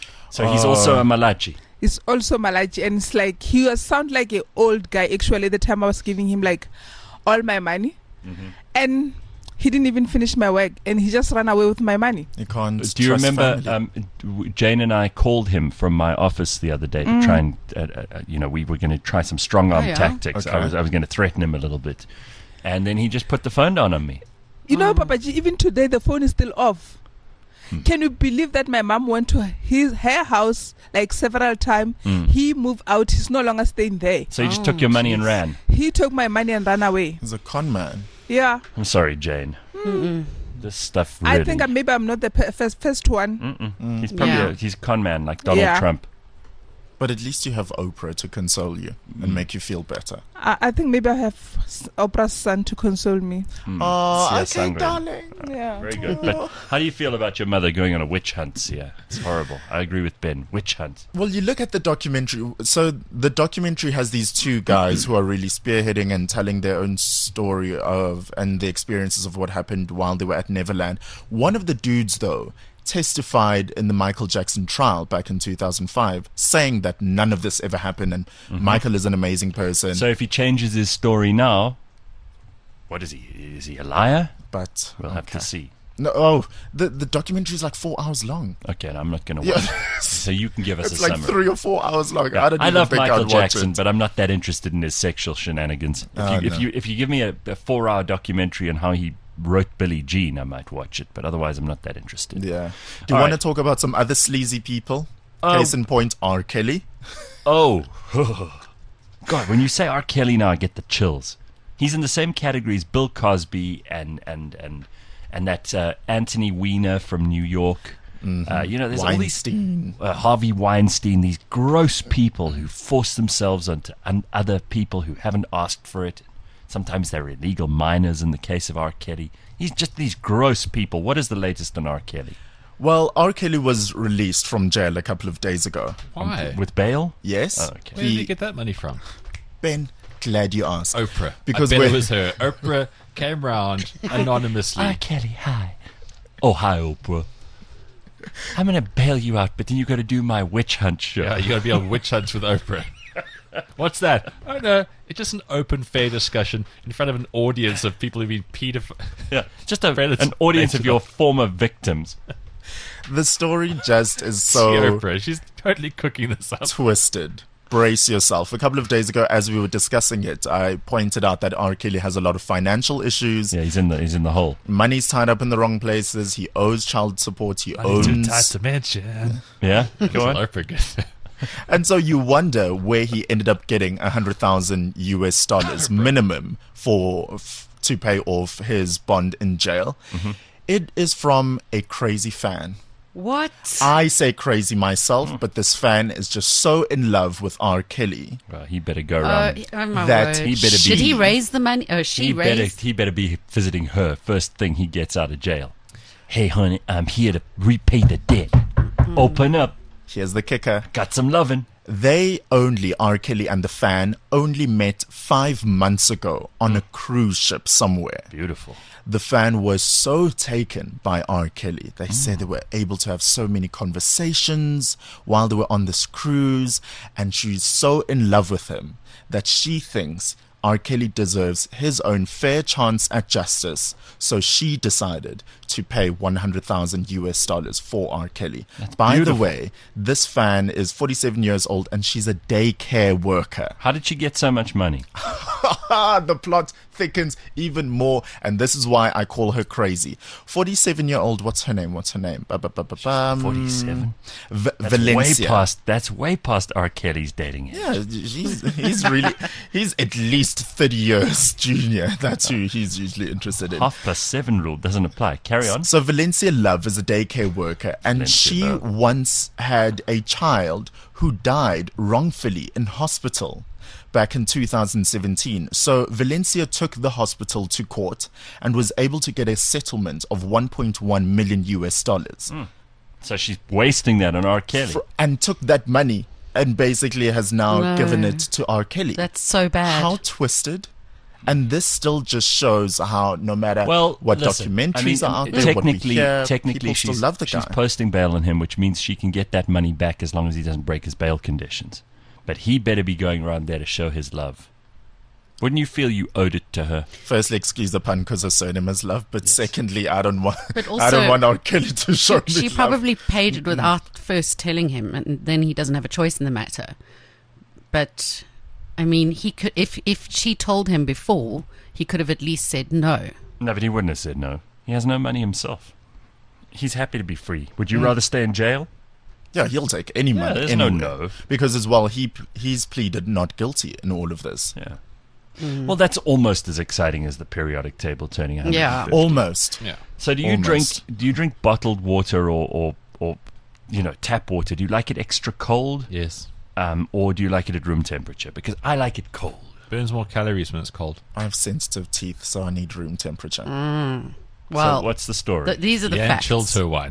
So he's Oh. also a Malachi. It's also Malachi, and it's like he was sound like an old guy. Actually, at the time I was giving him like all my money, Mm-hmm. and he didn't even finish my work, and he just ran away with my money. You can't. Do you trust remember family. um, w- Jane and I called him from my office the other day to try and, uh, uh, you know, we were going to try some strong arm Oh, yeah. tactics. I Okay. was I was going to threaten him a little bit. And then he just put the phone down on me. You know, Papaji, even today the phone is still off. Hmm. Can you believe that my mom went to his her house like several times? He moved out. He's no longer staying there. So he just Oh, took your money and jeez. ran. He took my money and ran away. He's a con man. Yeah, I'm sorry, Jane. This stuff really... I think I, maybe I'm not the pe- first first one. Mm-mm. He's probably Yeah. a, he's a con man like Donald Yeah. Trump. But at least you have Oprah to console you and make you feel better. I, I think maybe I have s- Oprah's son to console me. Mm. Oh, Sia okay, Sangren. darling. Yeah. Very good. But how do you feel about your mother going on a witch hunt, Sia? It's horrible. I agree with Ben. Witch hunt. Well, you look at the documentary. So the documentary has these two guys who are really spearheading and telling their own story of and the experiences of what happened while they were at Neverland. One of the dudes, though, testified in the Michael Jackson trial back in two thousand five, saying that none of this ever happened and Michael is an amazing person. So if he changes his story now, what is he? Is he a liar? but We'll have to okay. see. No, oh, the the documentary is like four hours long. Okay, I'm not going to Yeah. watch it. So you can give us It's a like summary. three or four hours long. Yeah, I don't I even love think Michael I'd watch Jackson, it. but I'm not that interested in his sexual shenanigans. If, Oh, you, if no. you if you give me a, a four-hour documentary on how he wrote Billie Jean, I might watch it, but otherwise I'm not that interested. Yeah. Do you All want right. to talk about some other sleazy people? Oh. Case in point, R. Kelly. Oh, God! When you say R. Kelly now, I get the chills. He's in the same category as Bill Cosby and and and and that uh, Anthony Weiner from New York. Mm-hmm. Uh, you know, there's Weinstein. all these uh, Harvey Weinstein, these gross people who force themselves onto un- other people who haven't asked for it. Sometimes they're illegal minors. In the case of R. Kelly, he's just these gross people. What is the latest on R. Kelly? Well, R. Kelly was released from jail a couple of days ago. Why? With bail? Yes. Oh, okay. Where did he get that money from? Ben, glad you asked. Oprah. Because I bet we're- it was her. Oprah came round anonymously. R. Kelly, hi. Oh, hi, Oprah. I'm going to bail you out, but then you got to do my witch hunt show. Yeah, you got to be on witch hunts with Oprah. What's that? Oh no, it's just an open, fair discussion in front of an audience of people who've been pedoph- Yeah, just a, Fair, an audience of your former victims. The story just is See so Oprah. She's totally cooking this up. twisted. Brace yourself. A couple of days ago, as we were discussing it, I pointed out that R. Kelly has a lot of financial issues. Yeah, he's in the he's in the hole. Money's tied up in the wrong places. He owes child support. He Too owns. tight to mention. Yeah, go on. Oprah gets And so you wonder where he ended up getting one hundred thousand U S dollars minimum for f- to pay off his bond in jail. Mm-hmm. It is from a crazy fan. What? I say crazy myself, but this fan is just so in love with R. Kelly. Well, he better go Oh, around. oh my That word. he better Should be- he raise the money? Oh, she he better raised. he better be visiting her first thing he gets out of jail. Hey, honey, I'm here to repay the debt. Open up. Here's the kicker. Got some lovin'. They only, R. Kelly and the fan, only met five months ago on a cruise ship somewhere. Beautiful. The fan was so taken by R. Kelly. They say they were able to have so many conversations while they were on this cruise, and she's so in love with him that she thinks R. Kelly deserves his own fair chance at justice. So she decided to pay one hundred thousand U S dollars for R. Kelly. By beautiful. the way, this fan is forty-seven years old and she's a daycare worker. How did she get so much money? The plot thickens even more, and this is why I call her crazy. forty-seven-year-old, what's her name? What's her name? Ba-ba-ba-ba-bum. forty-seven. V- That's Valencia. way past. That's way past R. Kelly's dating age. Yeah, he's, he's really, he's at least thirty years junior. That's who he's usually interested in. Half plus seven rule doesn't apply. Carry on. So Valencia Love is a daycare worker, and Valencia she Love. once had a child who died wrongfully in hospital back in two thousand seventeen. So Valencia took the hospital to court and was able to get a settlement of one point one million U S dollars. So she's wasting that on R. Kelly. Fr- and took that money and basically has now No. given it to R. Kelly. That's so bad. How twisted. And this still just shows how no matter Well, what listen, documentaries I mean, are out there, what we technically, hear, technically, people she's, still love the she's guy. posting bail on him, which means she can get that money back as long as he doesn't break his bail conditions. But he better be going around there to show his love. Wouldn't you feel you owed it to her? Firstly, excuse the pun because her surname is Love, but secondly, I don't want But I also, don't want R. Kelly to show she, me she love. probably paid it without first telling him, and then he doesn't have a choice in the matter. But I mean, he could if if she told him before, he could have at least said no. No, but he wouldn't have said no. He has no money himself. He's happy to be free. Would Hmm. you rather stay in jail? Yeah, he'll take any Yeah, money. there's no anywhere. no. Because as well, he he's pleaded not guilty in all of this. Yeah. Well, that's almost as exciting as the periodic table turning one Yeah. hundred fifty. Almost. Yeah. So do you Almost. drink? Do you drink bottled water or, or, or, you know, tap water? Do you like it extra cold, Yes. um, or do you like it at room temperature? Because I like it cold. Burns more calories when it's cold. I have sensitive teeth, so I need room temperature. Well, so what's the story? th- these are the Yeah, facts. chilled her wine.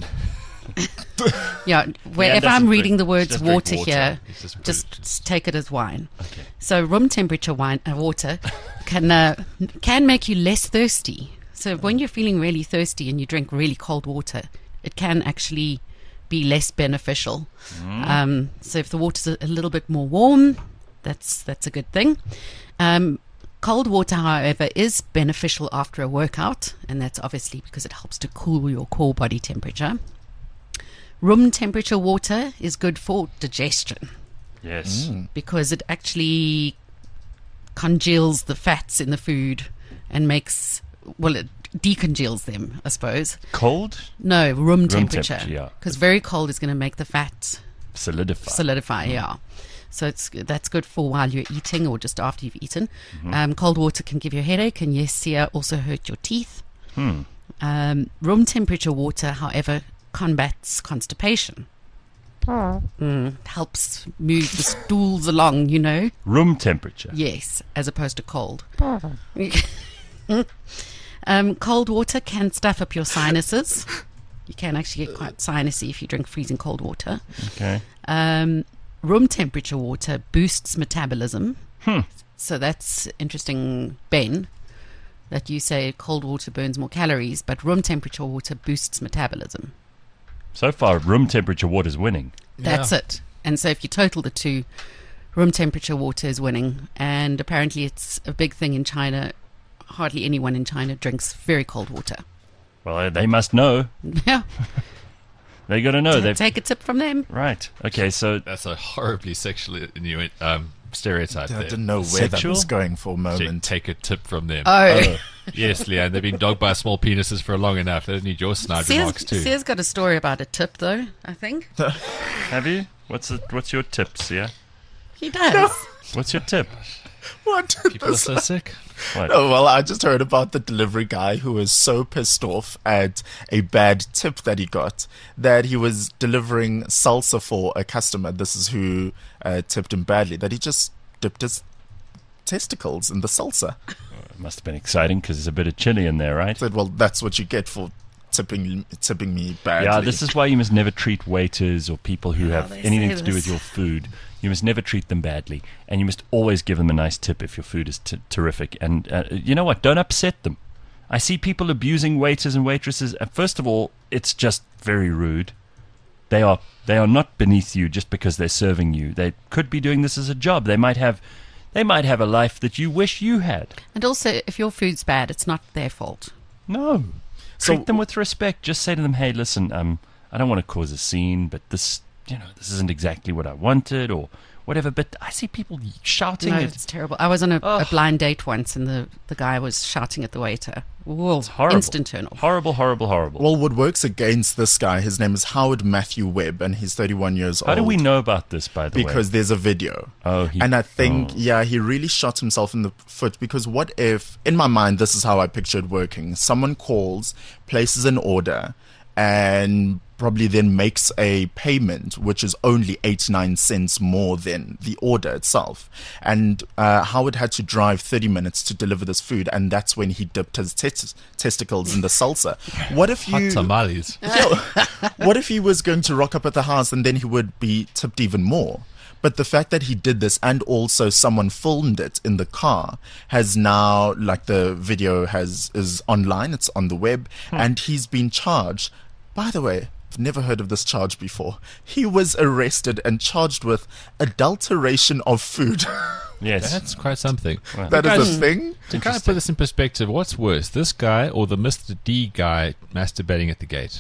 Yeah, wherever doesn't I'm drink- reading the she words doesn't drink water, water. here, It's just just, British. s- take it as wine. Okay. So room temperature wine, uh, water can uh, can make you less thirsty. So when you're feeling really thirsty and you drink really cold water, it can actually be less beneficial. Um, so if the water's a, a little bit more warm, that's that's a good thing. Um, cold water, however, is beneficial after a workout, and that's obviously because it helps to cool your core body temperature. Room temperature water is good for digestion Yes. because it actually congeals the fats in the food and makes, well, it decongeals them, I suppose. Cold? No, room, temperature. temperature, yeah. Because very cold is going to make the fat Solidify. solidify, yeah. So it's that's good for while you're eating or just after you've eaten. Um, cold water can give you a headache, and yes, yeah, also hurt your teeth. Hmm. Um, room temperature water, however, combats constipation. Mm, helps move the stools along, you know. Room temperature. Yes, as opposed to cold. um, cold water can stuff up your sinuses. You can actually get quite sinusy if you drink freezing cold water. Okay. Um, room temperature water boosts metabolism. Hmm. So that's interesting, Ben, that you say cold water burns more calories, but room temperature water boosts metabolism. So far, room temperature water is winning. That's Yeah. it. And so if you total the two, room temperature water is winning. And apparently it's a big thing in China. Hardly anyone in China drinks very cold water. Well, they must know. Yeah. They got to know. They've Take a tip from them. right. Okay, so That's a horribly sexually innu- um, stereotype I there. didn't know where Sexual? that was going for a Jake, moment. take a tip from them. Oh. Yes, Leanne, they've been dogged by small penises for long enough. They don't need your snide remarks too. Sears got a story about a tip, though, I think. have you? What's the, what's your tips? Yeah. He does. What's your tip? What? People are so sick. What? Oh, well, I just heard about the delivery guy who was so pissed off at a bad tip that he got that he was delivering salsa for a customer. This is who uh, tipped him badly, that he just dipped his testicles in the salsa. It must have been exciting because there's a bit of chili in there, right? Said, well, that's what you get for tipping tipping me badly. Yeah, this is why you must never treat waiters or people who have they anything say to do with this. your food. You must never treat them badly, and you must always give them a nice tip if your food is t- terrific. And uh, you know what? Don't upset them. I see people abusing waiters and waitresses. And first of all, it's just very rude. They are they are not beneath you just because they're serving you. They could be doing this as a job. They might have they might have a life that you wish you had. And also, if your food's bad, it's not their fault. No. So- Treat them with respect. Just say to them, "Hey, listen, um, I don't want to cause a scene, but this, you know, this isn't exactly what I wanted, or whatever." But I see people shouting No, at it's terrible. I was on a, a Ugh. blind date once, and the, the guy was shouting at the waiter. Whoa, It's horrible. instant turn off. Horrible, horrible, horrible. Well, what works against this guy, his name is Howard Matthew Webb, and he's thirty-one years How old. do we know about this, by the way? Because there's a video. Oh, he- and I think, oh. yeah, he really shot himself in the foot because what if, in my mind, this is how I pictured working. Someone calls, places an order, and probably then makes a payment, which is only eighty-nine cents more than the order itself. And uh, Howard had to drive thirty minutes to deliver this food, and that's when he dipped his tes- testicles in the salsa. What if Hot you... tamales. What if he was going to rock up at the house and then he would be tipped even more? But the fact that he did this and also someone filmed it in the car has now, like the video has is online, it's on the web, and he's been charged. By the way, I've never heard of this charge before. He was arrested and charged with adulteration of food. yes. That's quite something. Well, That Guys, is a thing? To kind of put this in perspective, what's worse, this guy or the Mister D guy masturbating at the gate?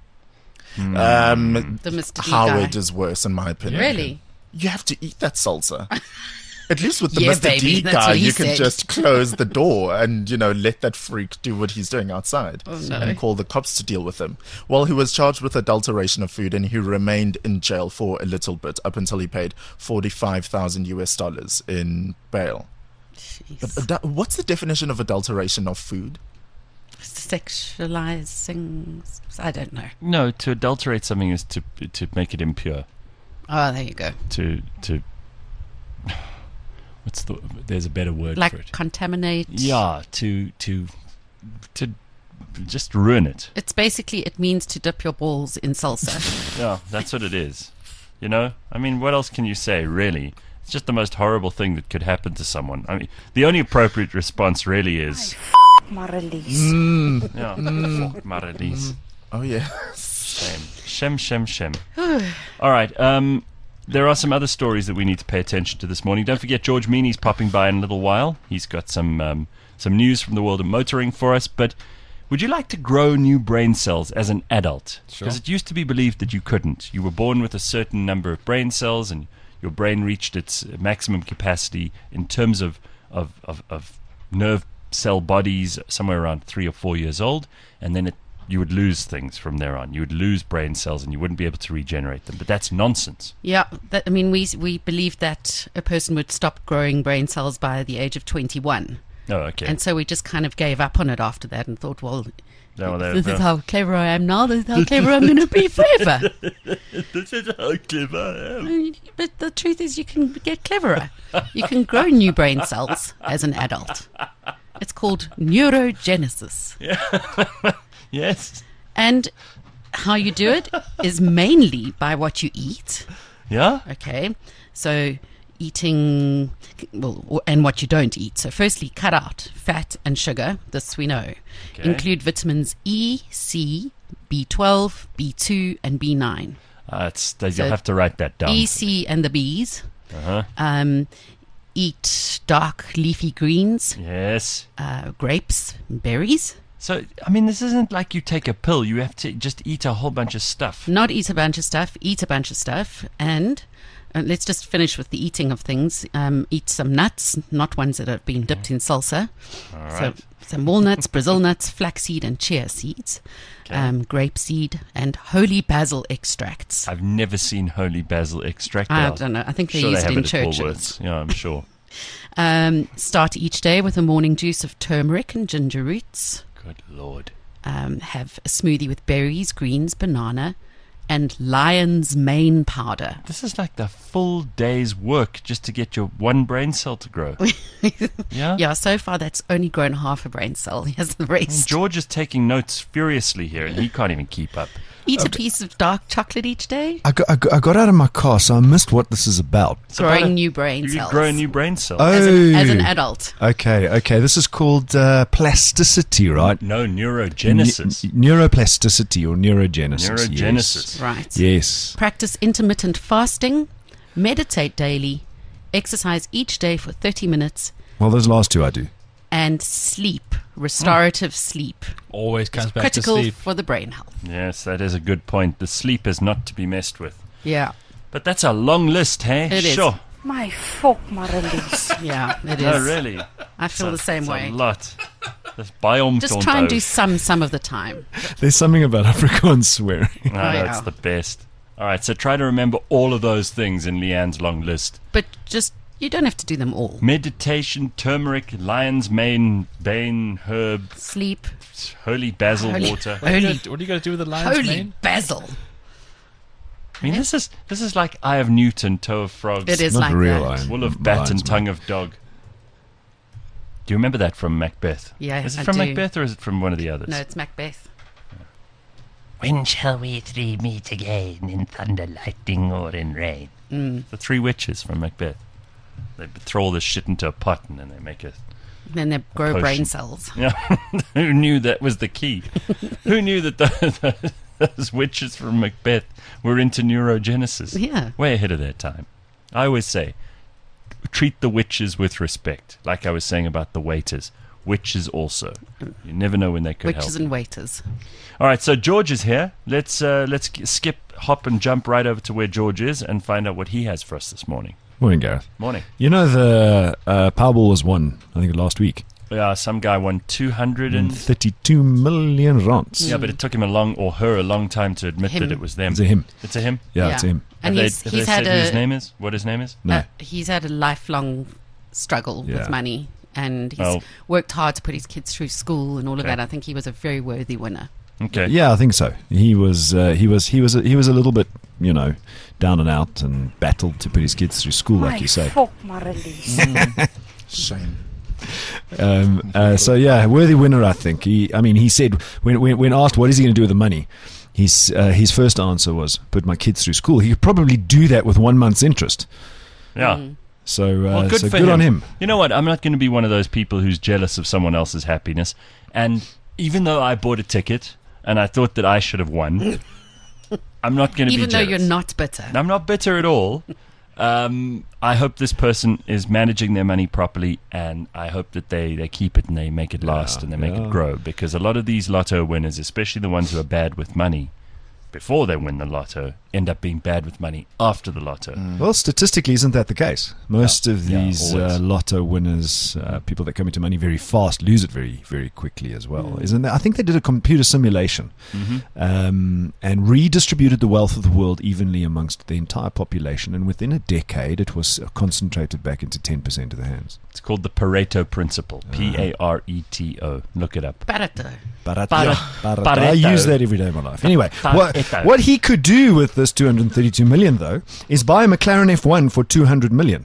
Um, The Mister D Howard guy. is worse, in my opinion. Really? You have to eat that salsa. At least with the Yeah, Mister baby, D that's guy, what he you can said. just close the door and, you know, let that freak do what he's doing outside Oh, no. and call the cops to deal with him. Well, he was charged with adulteration of food and he remained in jail for a little bit up until he paid forty-five thousand U S dollars in bail. But Jeez. adu- what's the definition of adulteration of food? Sexualizing. I don't know. No, to adulterate something is to to make it impure. Oh, there you go. To to what's the? There's a better word Like for it. contaminate. Yeah, to to to just ruin it. It's basically, it means to dip your balls in salsa. Yeah, that's what it is. You know, I mean, what else can you say? Really, it's just the most horrible thing that could happen to someone. I mean, the only appropriate response really is, Marlies. Mm. yeah, fuck Marlies. Oh, yeah. Shame. Shem, shem, shem. All right. Um, there are some other stories that we need to pay attention to this morning. Don't forget, George Meany's popping by in a little while. He's got some um, some news from the world of motoring for us. But would you like to grow new brain cells as an adult? Sure. Because it used to be believed that you couldn't. You were born with a certain number of brain cells, and your brain reached its maximum capacity in terms of of, of, of nerve cell bodies somewhere around three or four years old, and then it, you would lose things from there on. You would lose brain cells, and you wouldn't be able to regenerate them. But that's nonsense. Yeah, that, I mean, we we believed that a person would stop growing brain cells by the age of twenty-one. Oh, okay. And so we just kind of gave up on it after that and thought, well, No, well, this no. is how clever I am now. This is how clever I'm going to be forever. This is how clever I am. But the truth is, you can get cleverer. You can grow new brain cells as an adult. It's called neurogenesis. Yes. And how you do it is mainly by what you eat. Yeah? Okay. So eating, well, or, and what you don't eat. So firstly, cut out fat and sugar. This we know. Okay. Include vitamins E, C, B twelve, B two, and B nine. Uh, it's, you'll So have to write that down. E, C, and the B's. Uh-huh. Um, eat dark leafy greens, Yes. uh, grapes, berries. So, I mean, this isn't like you take a pill. You have to just eat a whole bunch of stuff. Not eat a bunch of stuff, eat a bunch of stuff. And uh, let's just finish with the eating of things. Um, eat some nuts, not ones that have been dipped in salsa. All So right. some walnuts, Brazil nuts, flaxseed, and chia seeds, Okay. um, grapeseed, and holy basil extracts. I've never seen holy basil extract. I but don't know. I think they sure use they it have in it at churches. Woolworths. Yeah, I'm sure. Um, start each day with a morning juice of turmeric and ginger roots. Good Lord. Um, have a smoothie with berries, greens, banana, and lion's mane powder. This is like the full day's work just to get your one brain cell to grow. Yeah? Yeah, so far that's only grown half a brain cell. He has the And rest. George is taking notes furiously here, and he can't even keep up. Eat a piece of dark chocolate each day. I got, I, got, I got out of my car, so I missed what this is about. It's about Growing a- new brain you cells. grow a new brain cell. Oh, As an, as an adult. okay, okay. This is called uh, plasticity, right? No, neurogenesis. Ne- neuroplasticity or neurogenesis. Neurogenesis. Right. Yes. yes. Practice intermittent fasting. Meditate daily. Exercise each day for thirty minutes. Well, those last two I do. And sleep. Restorative sleep. Always comes back Critical to sleep. for the brain health. Yes, that is a good point. The sleep is not to be messed with. Yeah. But that's a long list, hey? It is. Sure. My folk, Marlies. Yeah, it is. No, really. I feel So- the same it's way. a lot. This biome Just try and do some some of the time. There's something about Afrikaans swearing. I know, Oh, yeah. it's the best. All right, so try to remember all of those things in Leanne's long list. But just, you don't have to do them all. Meditation, turmeric, lion's mane, bane, herb, Sleep. holy basil Holy- water. What are you Holy, gonna- what are you going to do with the lion's holy mane? basil. I mean, this is this is like Eye of Newton, Toe of Frogs, It is Not like real that. lion. Wool of Bat Lion's and mane. Tongue of Dog. Do you remember that from Macbeth? Yeah, Is it I from do. Macbeth or is it from one of the others? No, it's Macbeth. When shall we three meet again in thunder, lightning, or in rain? Mm. The Three Witches from Macbeth. They throw all this shit into a pot and then they make a... Then they grow potion. brain cells. Yeah. Who knew that was the key? Who knew that the, those witches from Macbeth were into neurogenesis? Yeah. Way ahead of their time. I always say, treat the witches with respect. Like I was saying about the waiters. Witches also. You never know when they could Witches help. and waiters. All right, so George is here. Let's uh, let's g- skip, hop, and jump right over to where George is and find out what he has for us this morning. Morning, Gareth. Morning. You know the uh, Powerball was won, I think, last week. Yeah, some guy won two hundred And and... thirty-two million rands. Yeah, but it took him a long, or her, a long time to admit Him. that it was them. It's a him. It's a him? Yeah, it's him. And have he's, they, have he's they had said who his a name is? What his name is? No. uh, he's had a lifelong struggle Yeah. with money, and he's Oh. worked hard to put his kids through school and all of Okay. that. I think he was a very worthy winner. Okay. Yeah, I think so. He was, uh, he was, he was, he was a little bit, you know, down and out, and battled to put his kids through school, like My you say. folk, Marlies. Shame. Um, uh, so yeah, worthy winner, I think. He, I mean, he said when when, when asked what is he going to do with the money, his uh, his first answer was put my kids through school. He could probably do that with one month's interest. Yeah. Mm. So, uh, Well, good so for good him. on him. You know what? I'm not going to be one of those people who's jealous of someone else's happiness. And even though I bought a ticket and I thought that I should have won, I'm not going to be Even though jealous. you're not bitter. I'm not bitter at all. Um, I hope this person is managing their money properly, and I hope that they, they keep it and they make it last Yeah, and they make yeah. it grow. Because a lot of these lotto winners, especially the ones who are bad with money, before they win the lotto end up being bad with money after the lotto. Well, statistically, isn't that the case? Most Yeah. of Yeah, these always. uh, lotto winners, uh, people that come into money very fast, lose it very, very quickly as well. Mm. Isn't that? I think they did a computer simulation Mhm. um, and redistributed the wealth of the world evenly amongst the entire population, and within a decade, it was uh, concentrated back into ten percent of the hands. It's called the Pareto Principle. P A R E T O. Look it up. Pareto. Pareto. Pare- Pareto. Pareto. I use that every day of my life. Anyway, what, Pareto. what he could do with this two hundred thirty-two million, though, is buy a McLaren F one for two hundred million.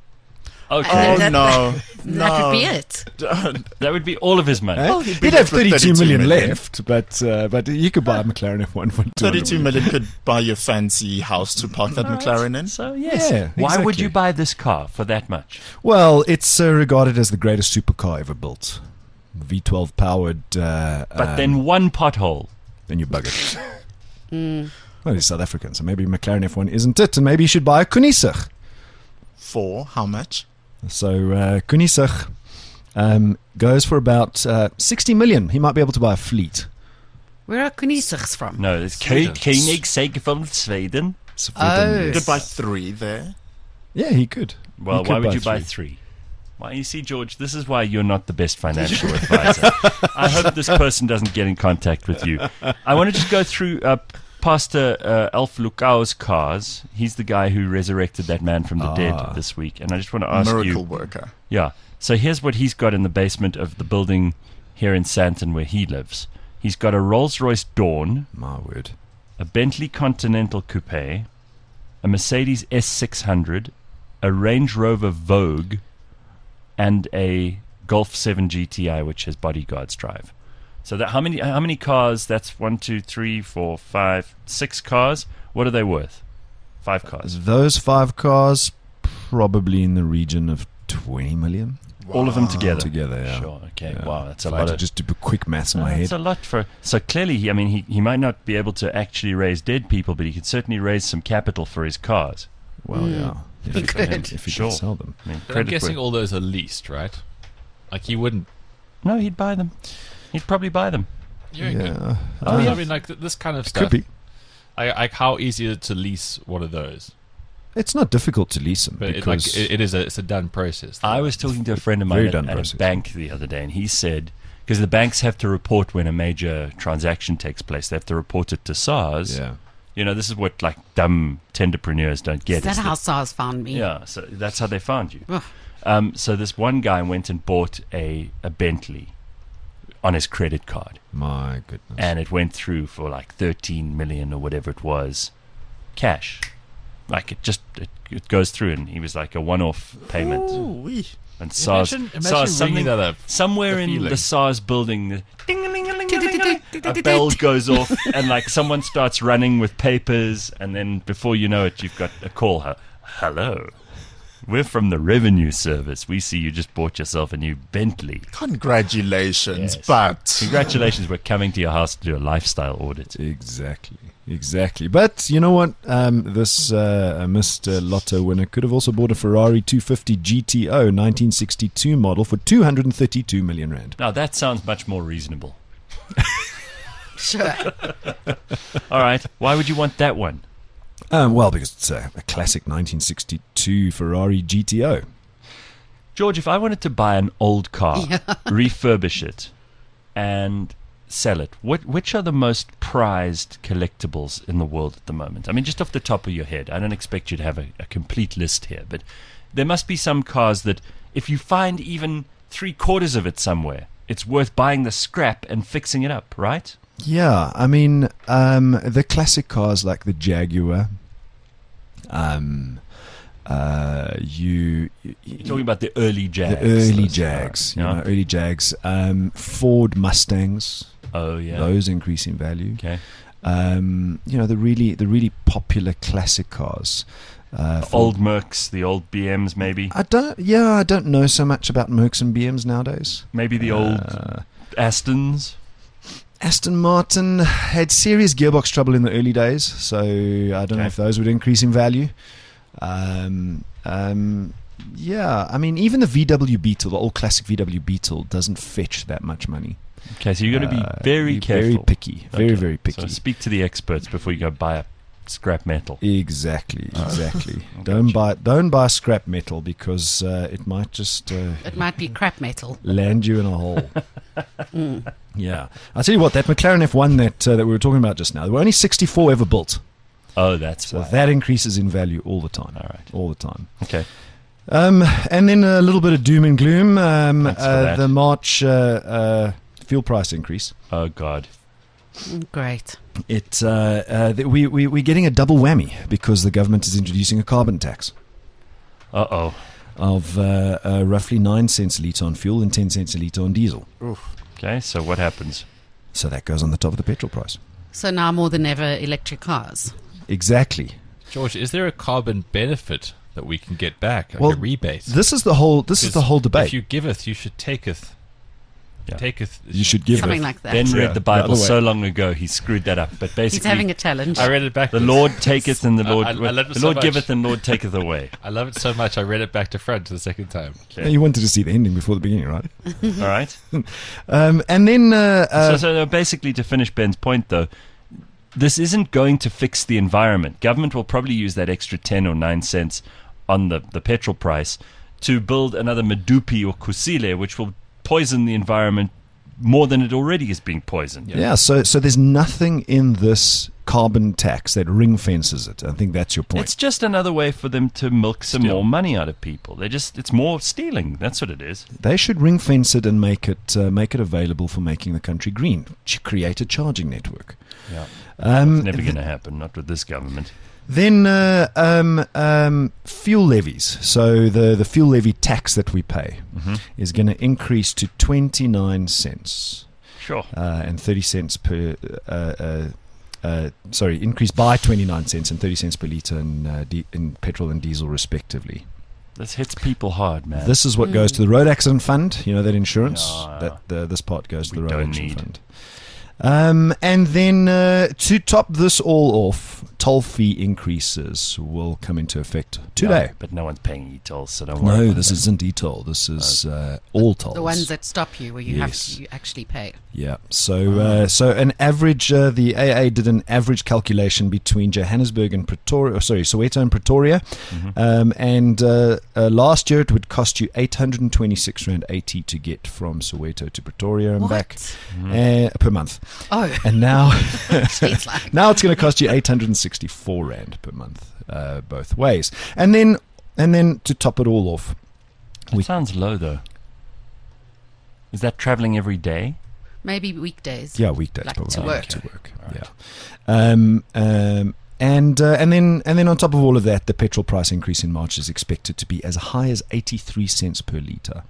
Okay. Oh, that, no. That would be No. it. That would be all of his money. Eh? Oh, he'd be He'd have left with thirty-two million million. left, but uh, but you could buy a McLaren F one for two hundred thirty-two million could buy you a fancy house to park that McLaren in. So, yes. Yeah, Why would exactly. you buy this car for that much? Well, it's uh, regarded as the greatest supercar ever built. V twelve powered. Uh, But um, then one pothole. then you bug it. Well, he's South African, so maybe McLaren F one isn't it, and maybe you should buy a Koenigsegg. For how much? So uh, Koenigsegg um, goes for about uh, sixty million. He might be able to buy a fleet. Where are Koenigseggs from? No, it's Sweden. Koenigsegg from Sweden. So for Oh. them, You yes. could buy three there. Yeah, he could. Well, He could why would you buy three. three? Why, you see, George, this is why you're not the best financial advisor. I hope this person doesn't get in contact with you. I want to just go through uh, Pastor uh, Alf Lucao's cars. He's the guy who resurrected that man from the Ah. dead this week. And I just want to ask Miracle you. worker. Yeah. So here's what he's got in the basement of the building here in Sandton where he lives. He's got a Rolls-Royce Dawn, My word. a Bentley Continental Coupe, a Mercedes S six hundred, a Range Rover Vogue, and a Golf seven G T I, which has bodyguards drive. So that how many how many cars? That's one, two, three, four, five, six cars. What are they worth? Five cars. Those five cars, probably in the region of twenty million. All of them together. Together, yeah. Sure. Okay. Yeah. Wow, that's a If I lot had to of. just do quick maths in Oh, my that's head. a lot for. So clearly, he, I mean, he, he might not be able to actually raise dead people, but he could certainly raise some capital for his cars. Well, yeah. If He he could. can, if he Sure. can sell them. I mean, But I'm credit guessing worth- all those are leased, right? Like he wouldn't. No, he'd buy them. He'd probably buy them. You reckon? Yeah. Oh, Uh, I mean, like th- this kind of Could stuff. be. Like, like how easy is it to lease one of those? It's not difficult to lease them But it, like because it, it is a it's a done process. I was talking to a friend of mine Very at, done at a process. bank the other day, and he said because the banks have to report when a major transaction takes place, they have to report it to SARS. yeah. You know, this is what like dumb tenderpreneurs don't get. Is that is how that- SARS found me? Yeah, so that's how they found you. Ugh. Um, so this one guy went and bought a, a Bentley on his credit card, My goodness. and it went through for like thirteen million or whatever it was, cash. Like it just it, it goes through, and he was like a one-off payment. Ooh-wee. And SARS, Imagine- imagine SARS ringing something that up. somewhere The in feeling. the SARS building, the ding-a-ling-a-ling-a-ling-a-ling, a bell goes off, and like someone starts running with papers, and then before you know it, you've got a call. Huh? Hello, we're from the Revenue Service. We see you just bought yourself a new Bentley. Congratulations, Yes. but Congratulations, we're coming to your house to do a lifestyle audit. Exactly, exactly. But you know what? Um, this uh, Mister Lotto winner could have also bought a Ferrari two fifty G T O nineteen sixty-two model for two hundred thirty-two million rand. Now that sounds much more reasonable. Sure. All right, why would you want that one? Um, well, because it's a, a classic nineteen sixty-two Ferrari G T O. George, if I wanted to buy an old car, Yeah. refurbish it, and sell it, what which are the most prized collectibles in the world at the moment? I mean, just off the top of your head, I don't expect you to have a, a complete list here, but there must be some cars that, if you find even three quarters of it somewhere, it's worth buying the scrap and fixing it up, right? Yeah, I mean, um, the classic cars like the Jaguar. Um, uh, you, you You're talking about the early Jags. the early those Jags, cars, you yeah? know, early Jags. Um, Ford Mustangs. Oh yeah. Those increase in value. Okay. Um, you know, the really the really popular classic cars. Uh, for- Old Mercs, the old B Ms, maybe. I don't. Yeah, I don't know so much about Mercs and B Ms nowadays. Maybe the old Uh, Astons. Aston Martin had serious gearbox trouble in the early days, so I don't know Okay. if those would increase in value. Um, um, yeah, I mean, even the V W Beetle, the old classic V W Beetle, doesn't fetch that much money. Okay, so you're going to be Uh, very be careful. very picky, very, Okay, very picky. So speak to the experts before you go buy a scrap metal. Exactly, exactly. Don't buy, don't buy scrap metal because uh, it might just uh, It might be crap metal. land you in a hole. Yeah, I'll tell you what. That McLaren F one that uh, that we were talking about just now, there were only sixty-four ever built. Oh, that's So why. that increases in value all the time. All right. all the time. Okay. Um, and then a little bit of doom and gloom. Um, Thanks for uh, that. the March uh, uh, fuel price increase. Oh, God. Mm, Great. It uh, uh, th- we we we're getting a double whammy because the government is introducing a carbon tax Uh-oh. of uh, uh, roughly nine cents a litre on fuel and ten cents a litre on diesel. Okay, so what happens? So that goes on the top of the petrol price. So now more than ever, electric cars. Exactly. George, is there a carbon benefit that we can get back, like Well, a rebate? This is the whole. This is the whole debate. If you giveth, you should taketh. Yeah. Taketh. You should give Something it. like that. Ben Yeah, read the the Bible other way. so long ago, he screwed that up. But basically, He's having a challenge. I read it back. the Lord taketh and the Lord, I, I, I loved it the so Lord much. giveth and Lord taketh away. I love it so much. I read it back to front the second time. Okay. You wanted to see the ending before the beginning, right? All right. Um, and then uh, uh, so, so basically, to finish Ben's point, though, this isn't going to fix the environment. Government will probably use that extra ten or nine cents on the, the petrol price to build another Medupi or Kusile, which will poison the environment more than it already is being poisoned. yeah. So so there's nothing in this carbon tax that ring fences it. I think that's your point. It's just another way for them to milk some Steal. more money out of people. They just it's more stealing. That's what it is. They should ring fence it and make it uh, make it available for making the country green. Ch- create a charging network. Yeah. Um, It's never going to happen. Not with this government. Then uh, um, um, fuel levies. So the, the fuel levy tax that we pay Mm-hmm. is going to increase to twenty-nine cents Sure. uh, and thirty cents per. Uh, uh, uh, sorry, increase by twenty-nine cents and thirty cents per litre in, uh, di- in petrol and diesel, respectively. This hits people hard, man. This is what goes to the road accident fund. You know that insurance. Yeah. That the, this part goes to We the road don't accident need. fund. Um, and then uh, to top this all off, toll fee increases will come into effect today. Yeah, but no one's paying e-tolls, so don't worry. No, about this that. isn't e-toll. This is uh, all tolls. The ones that stop you, where you Yes. have to you actually pay. Yeah. So, uh, so an average. Uh, the A A did an average calculation between Johannesburg and Pretoria. Oh, sorry, Soweto and Pretoria, um, and uh, uh, last year it would cost you eight hundred and twenty-six rand eighty to get from Soweto to Pretoria and What? back uh, per month. Oh, And now, Seems like- now it's going to cost you eight hundred and sixty-four rand per month, uh, both ways. And then, and then to top it all off, That sounds low, though. Is that traveling every day? maybe weekdays. yeah, weekdays Like probably to work. to work. Yeah, um, um, and uh, and then and then on top of all of that, the petrol price increase in March is expected to be as high as eighty-three cents per litre.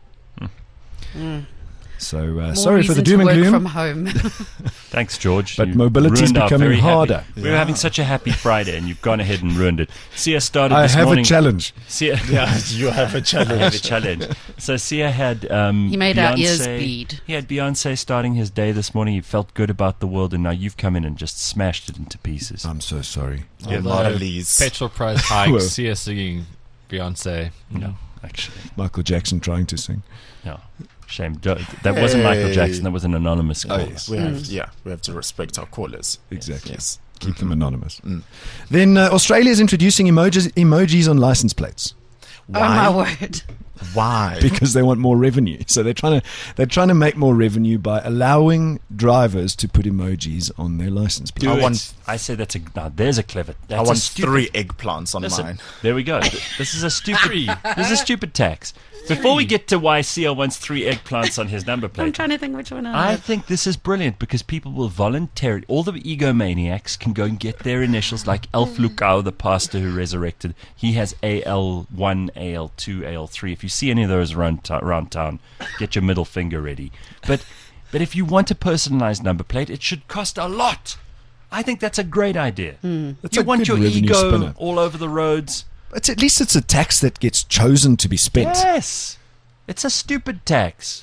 Mm. So uh, More sorry for the reason doom to and work gloom. from home. Thanks, George. But You mobility is ruined our becoming very happy- harder. We were having such a happy Friday, and you've gone ahead and ruined it. Sia started I this have morning. a challenge. Sia, Yeah, you have a I challenge. have a challenge. So Sia had um, He made our Beyonce, ears bleed. He had Beyonce starting his day this morning. He felt good about the world, and now you've come in and just smashed it into pieces. I'm so sorry. Yeah, Marlies. Petrol price Well. hikes. Sia singing Beyonce. no, actually, Michael Jackson trying to sing. no. Shame. Do- That wasn't Michael Hey. Jackson. That was an anonymous Oh, caller. yes, we have, yeah, we have to respect our callers. Exactly. Yes. Keep them anonymous. Mm. Then uh, Australia is introducing emojis emojis on license plates. Oh my word! Why? Because they want more revenue. So they're trying to they're trying to make more revenue by allowing drivers to put emojis on their license Do plate. I it. want- I say that's a. No, there's a clever. That's I a want stupid, three eggplants on Listen, mine. there we go. Th- This is a stupid. This is a stupid tax. Before we get to why Sia wants three eggplants on his number I'm plate, trying to think which one I I have. think this is brilliant because people will voluntarily. All the egomaniacs can go and get their initials, like Elf Lukau, the pastor who resurrected. He has A L one, A L two, A L three. If you see any of those around, to- around town, get your middle finger ready. But, but if you want a personalized number plate, it should cost a lot. I think that's a great idea. That's You a want good your revenue ego spinner. all over the roads. It's at least it's a tax that gets chosen to be spent. Yes. It's a stupid tax.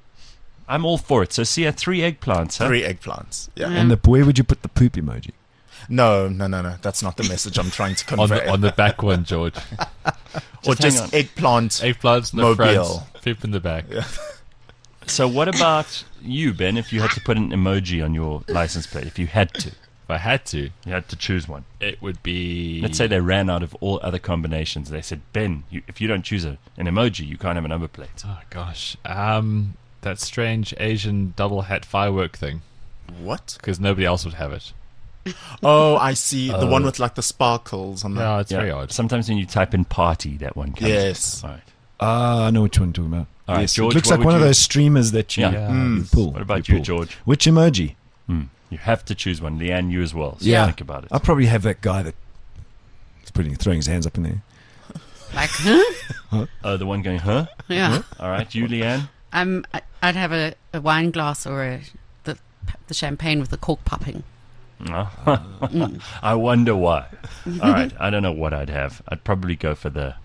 I'm all for it. So see, three eggplants, huh? Three eggplants. Yeah. And the, where would you put the poop emoji? No, no, no, no. That's not the message I'm trying to On convey. the, on the back one, George. or Just hang just on. eggplant. Eggplants in the Mobile. front, poop in the back. So what about you, Ben, if you had to put an emoji on your license plate? If you had to. If I had to, you had to choose one. It would be... Let's say they ran out of all other combinations. They said, Ben, you, if you don't choose a, an emoji, you can't have a number plate. Oh, gosh. Um, that strange Asian double hat firework thing. What? Because nobody else would have it. Oh, I see. The Oh. one with like the sparkles on the... No, it's very odd. Sometimes when you type in party, that one comes. Yes. All right. Ah, I know which one you're talking about. All right, yes, George, it looks what like would one of you- those streamers that you, Yeah. you Mm. pull. What about you, pull. George? Which emoji? Hmm. You have to choose one. Leanne, you as well. So yeah, think about it. I'll probably have that guy that is putting throwing his hands up in there. Like, huh? Oh, the one going, huh? Yeah. Huh? All right, you, Leanne? Um, I- I'd have a, a wine glass or a, the the champagne with the cork popping. No. I wonder why. All right, I don't know what I'd have. I'd probably go for the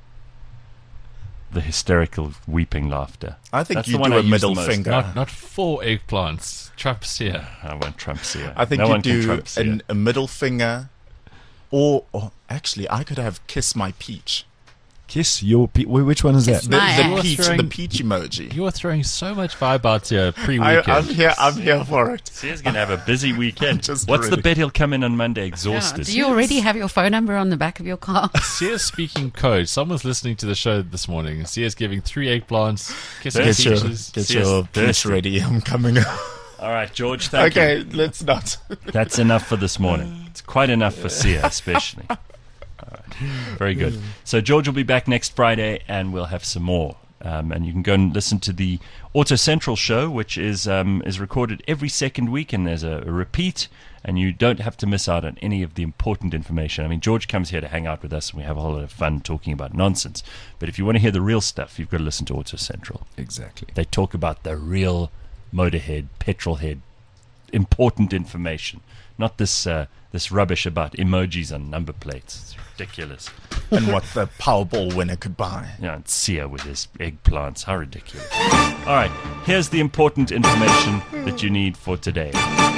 the hysterical weeping laughter. I think That's you the one do I a use middle the most. finger. Not not four eggplants. Trumpsia. I want Trumpsia. I think no you one can do Trumpsia. an, a middle finger, or, or actually, I could have kiss my peach. Kiss your pe- wh- which one is that? The, My the ass. peach, the Throwing- peach emoji. You are throwing so much vibe out here I, pre-weekend. I'm here. I'm here for it. Sia's going to have a busy weekend. Just What's the ready. bet he'll come in on Monday Yeah. exhausted? Do you already have your phone number on the back of your car? Sia's speaking code. Someone's listening to the show this morning. Sia's giving three eggplants, kissing Get Get your, peaches. get Sia's your peach thirsty. ready. I'm coming. All right, George, thank you. Okay, let's not. That's enough for this morning. It's quite enough for Sia, especially. All right. Very good. So George will be back next Friday, and we'll have some more. Um, and you can go and listen to the Auto Central show, which is um, is recorded every second week, and there's a, a repeat, and you don't have to miss out on any of the important information. I mean, George comes here to hang out with us, and we have a whole lot of fun talking about nonsense. But if you want to hear the real stuff, you've got to listen to Auto Central. Exactly. They talk about the real motorhead, petrolhead, important information, not this uh, this rubbish about emojis on number plates. It's ridiculous. And what the Powerball winner could buy. Yeah, and Sia with his eggplants. How ridiculous. All right, here's the important information that you need for today.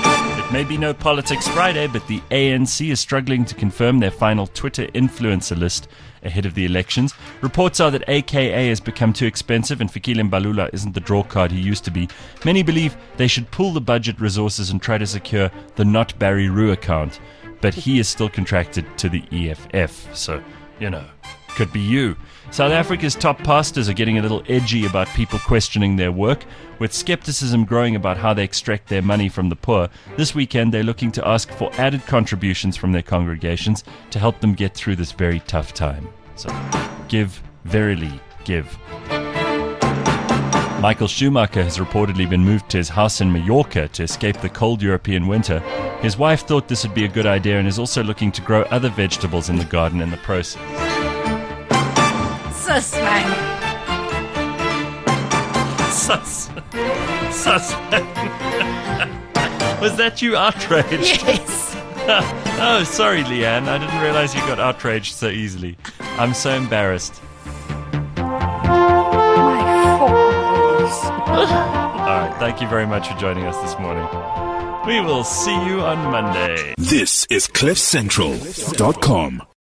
It may be no Politics Friday, but the A N C is struggling to confirm their final Twitter influencer list ahead of the elections. Reports are that A K A has become too expensive and Fikile Mbalula isn't the draw card he used to be. Many believe they should pool the budget resources and try to secure the Not Barry Roo account, but he is still contracted to the E F F, so, you know, could be you. South Africa's top pastors are getting a little edgy about people questioning their work. With skepticism growing about how they extract their money from the poor, this weekend they're looking to ask for added contributions from their congregations to help them get through this very tough time. So, give, verily give. Michael Schumacher has reportedly been moved to his house in Mallorca to escape the cold European winter. His wife thought this would be a good idea and is also looking to grow other vegetables in the garden in the process. Sus, man. Sus. Sus. Was that you outraged? Yes. Oh, sorry, Leanne. I didn't realize you got outraged so easily. I'm so embarrassed. My fault. All right, thank you very much for joining us this morning. We will see you on Monday. This is cliff central dot com.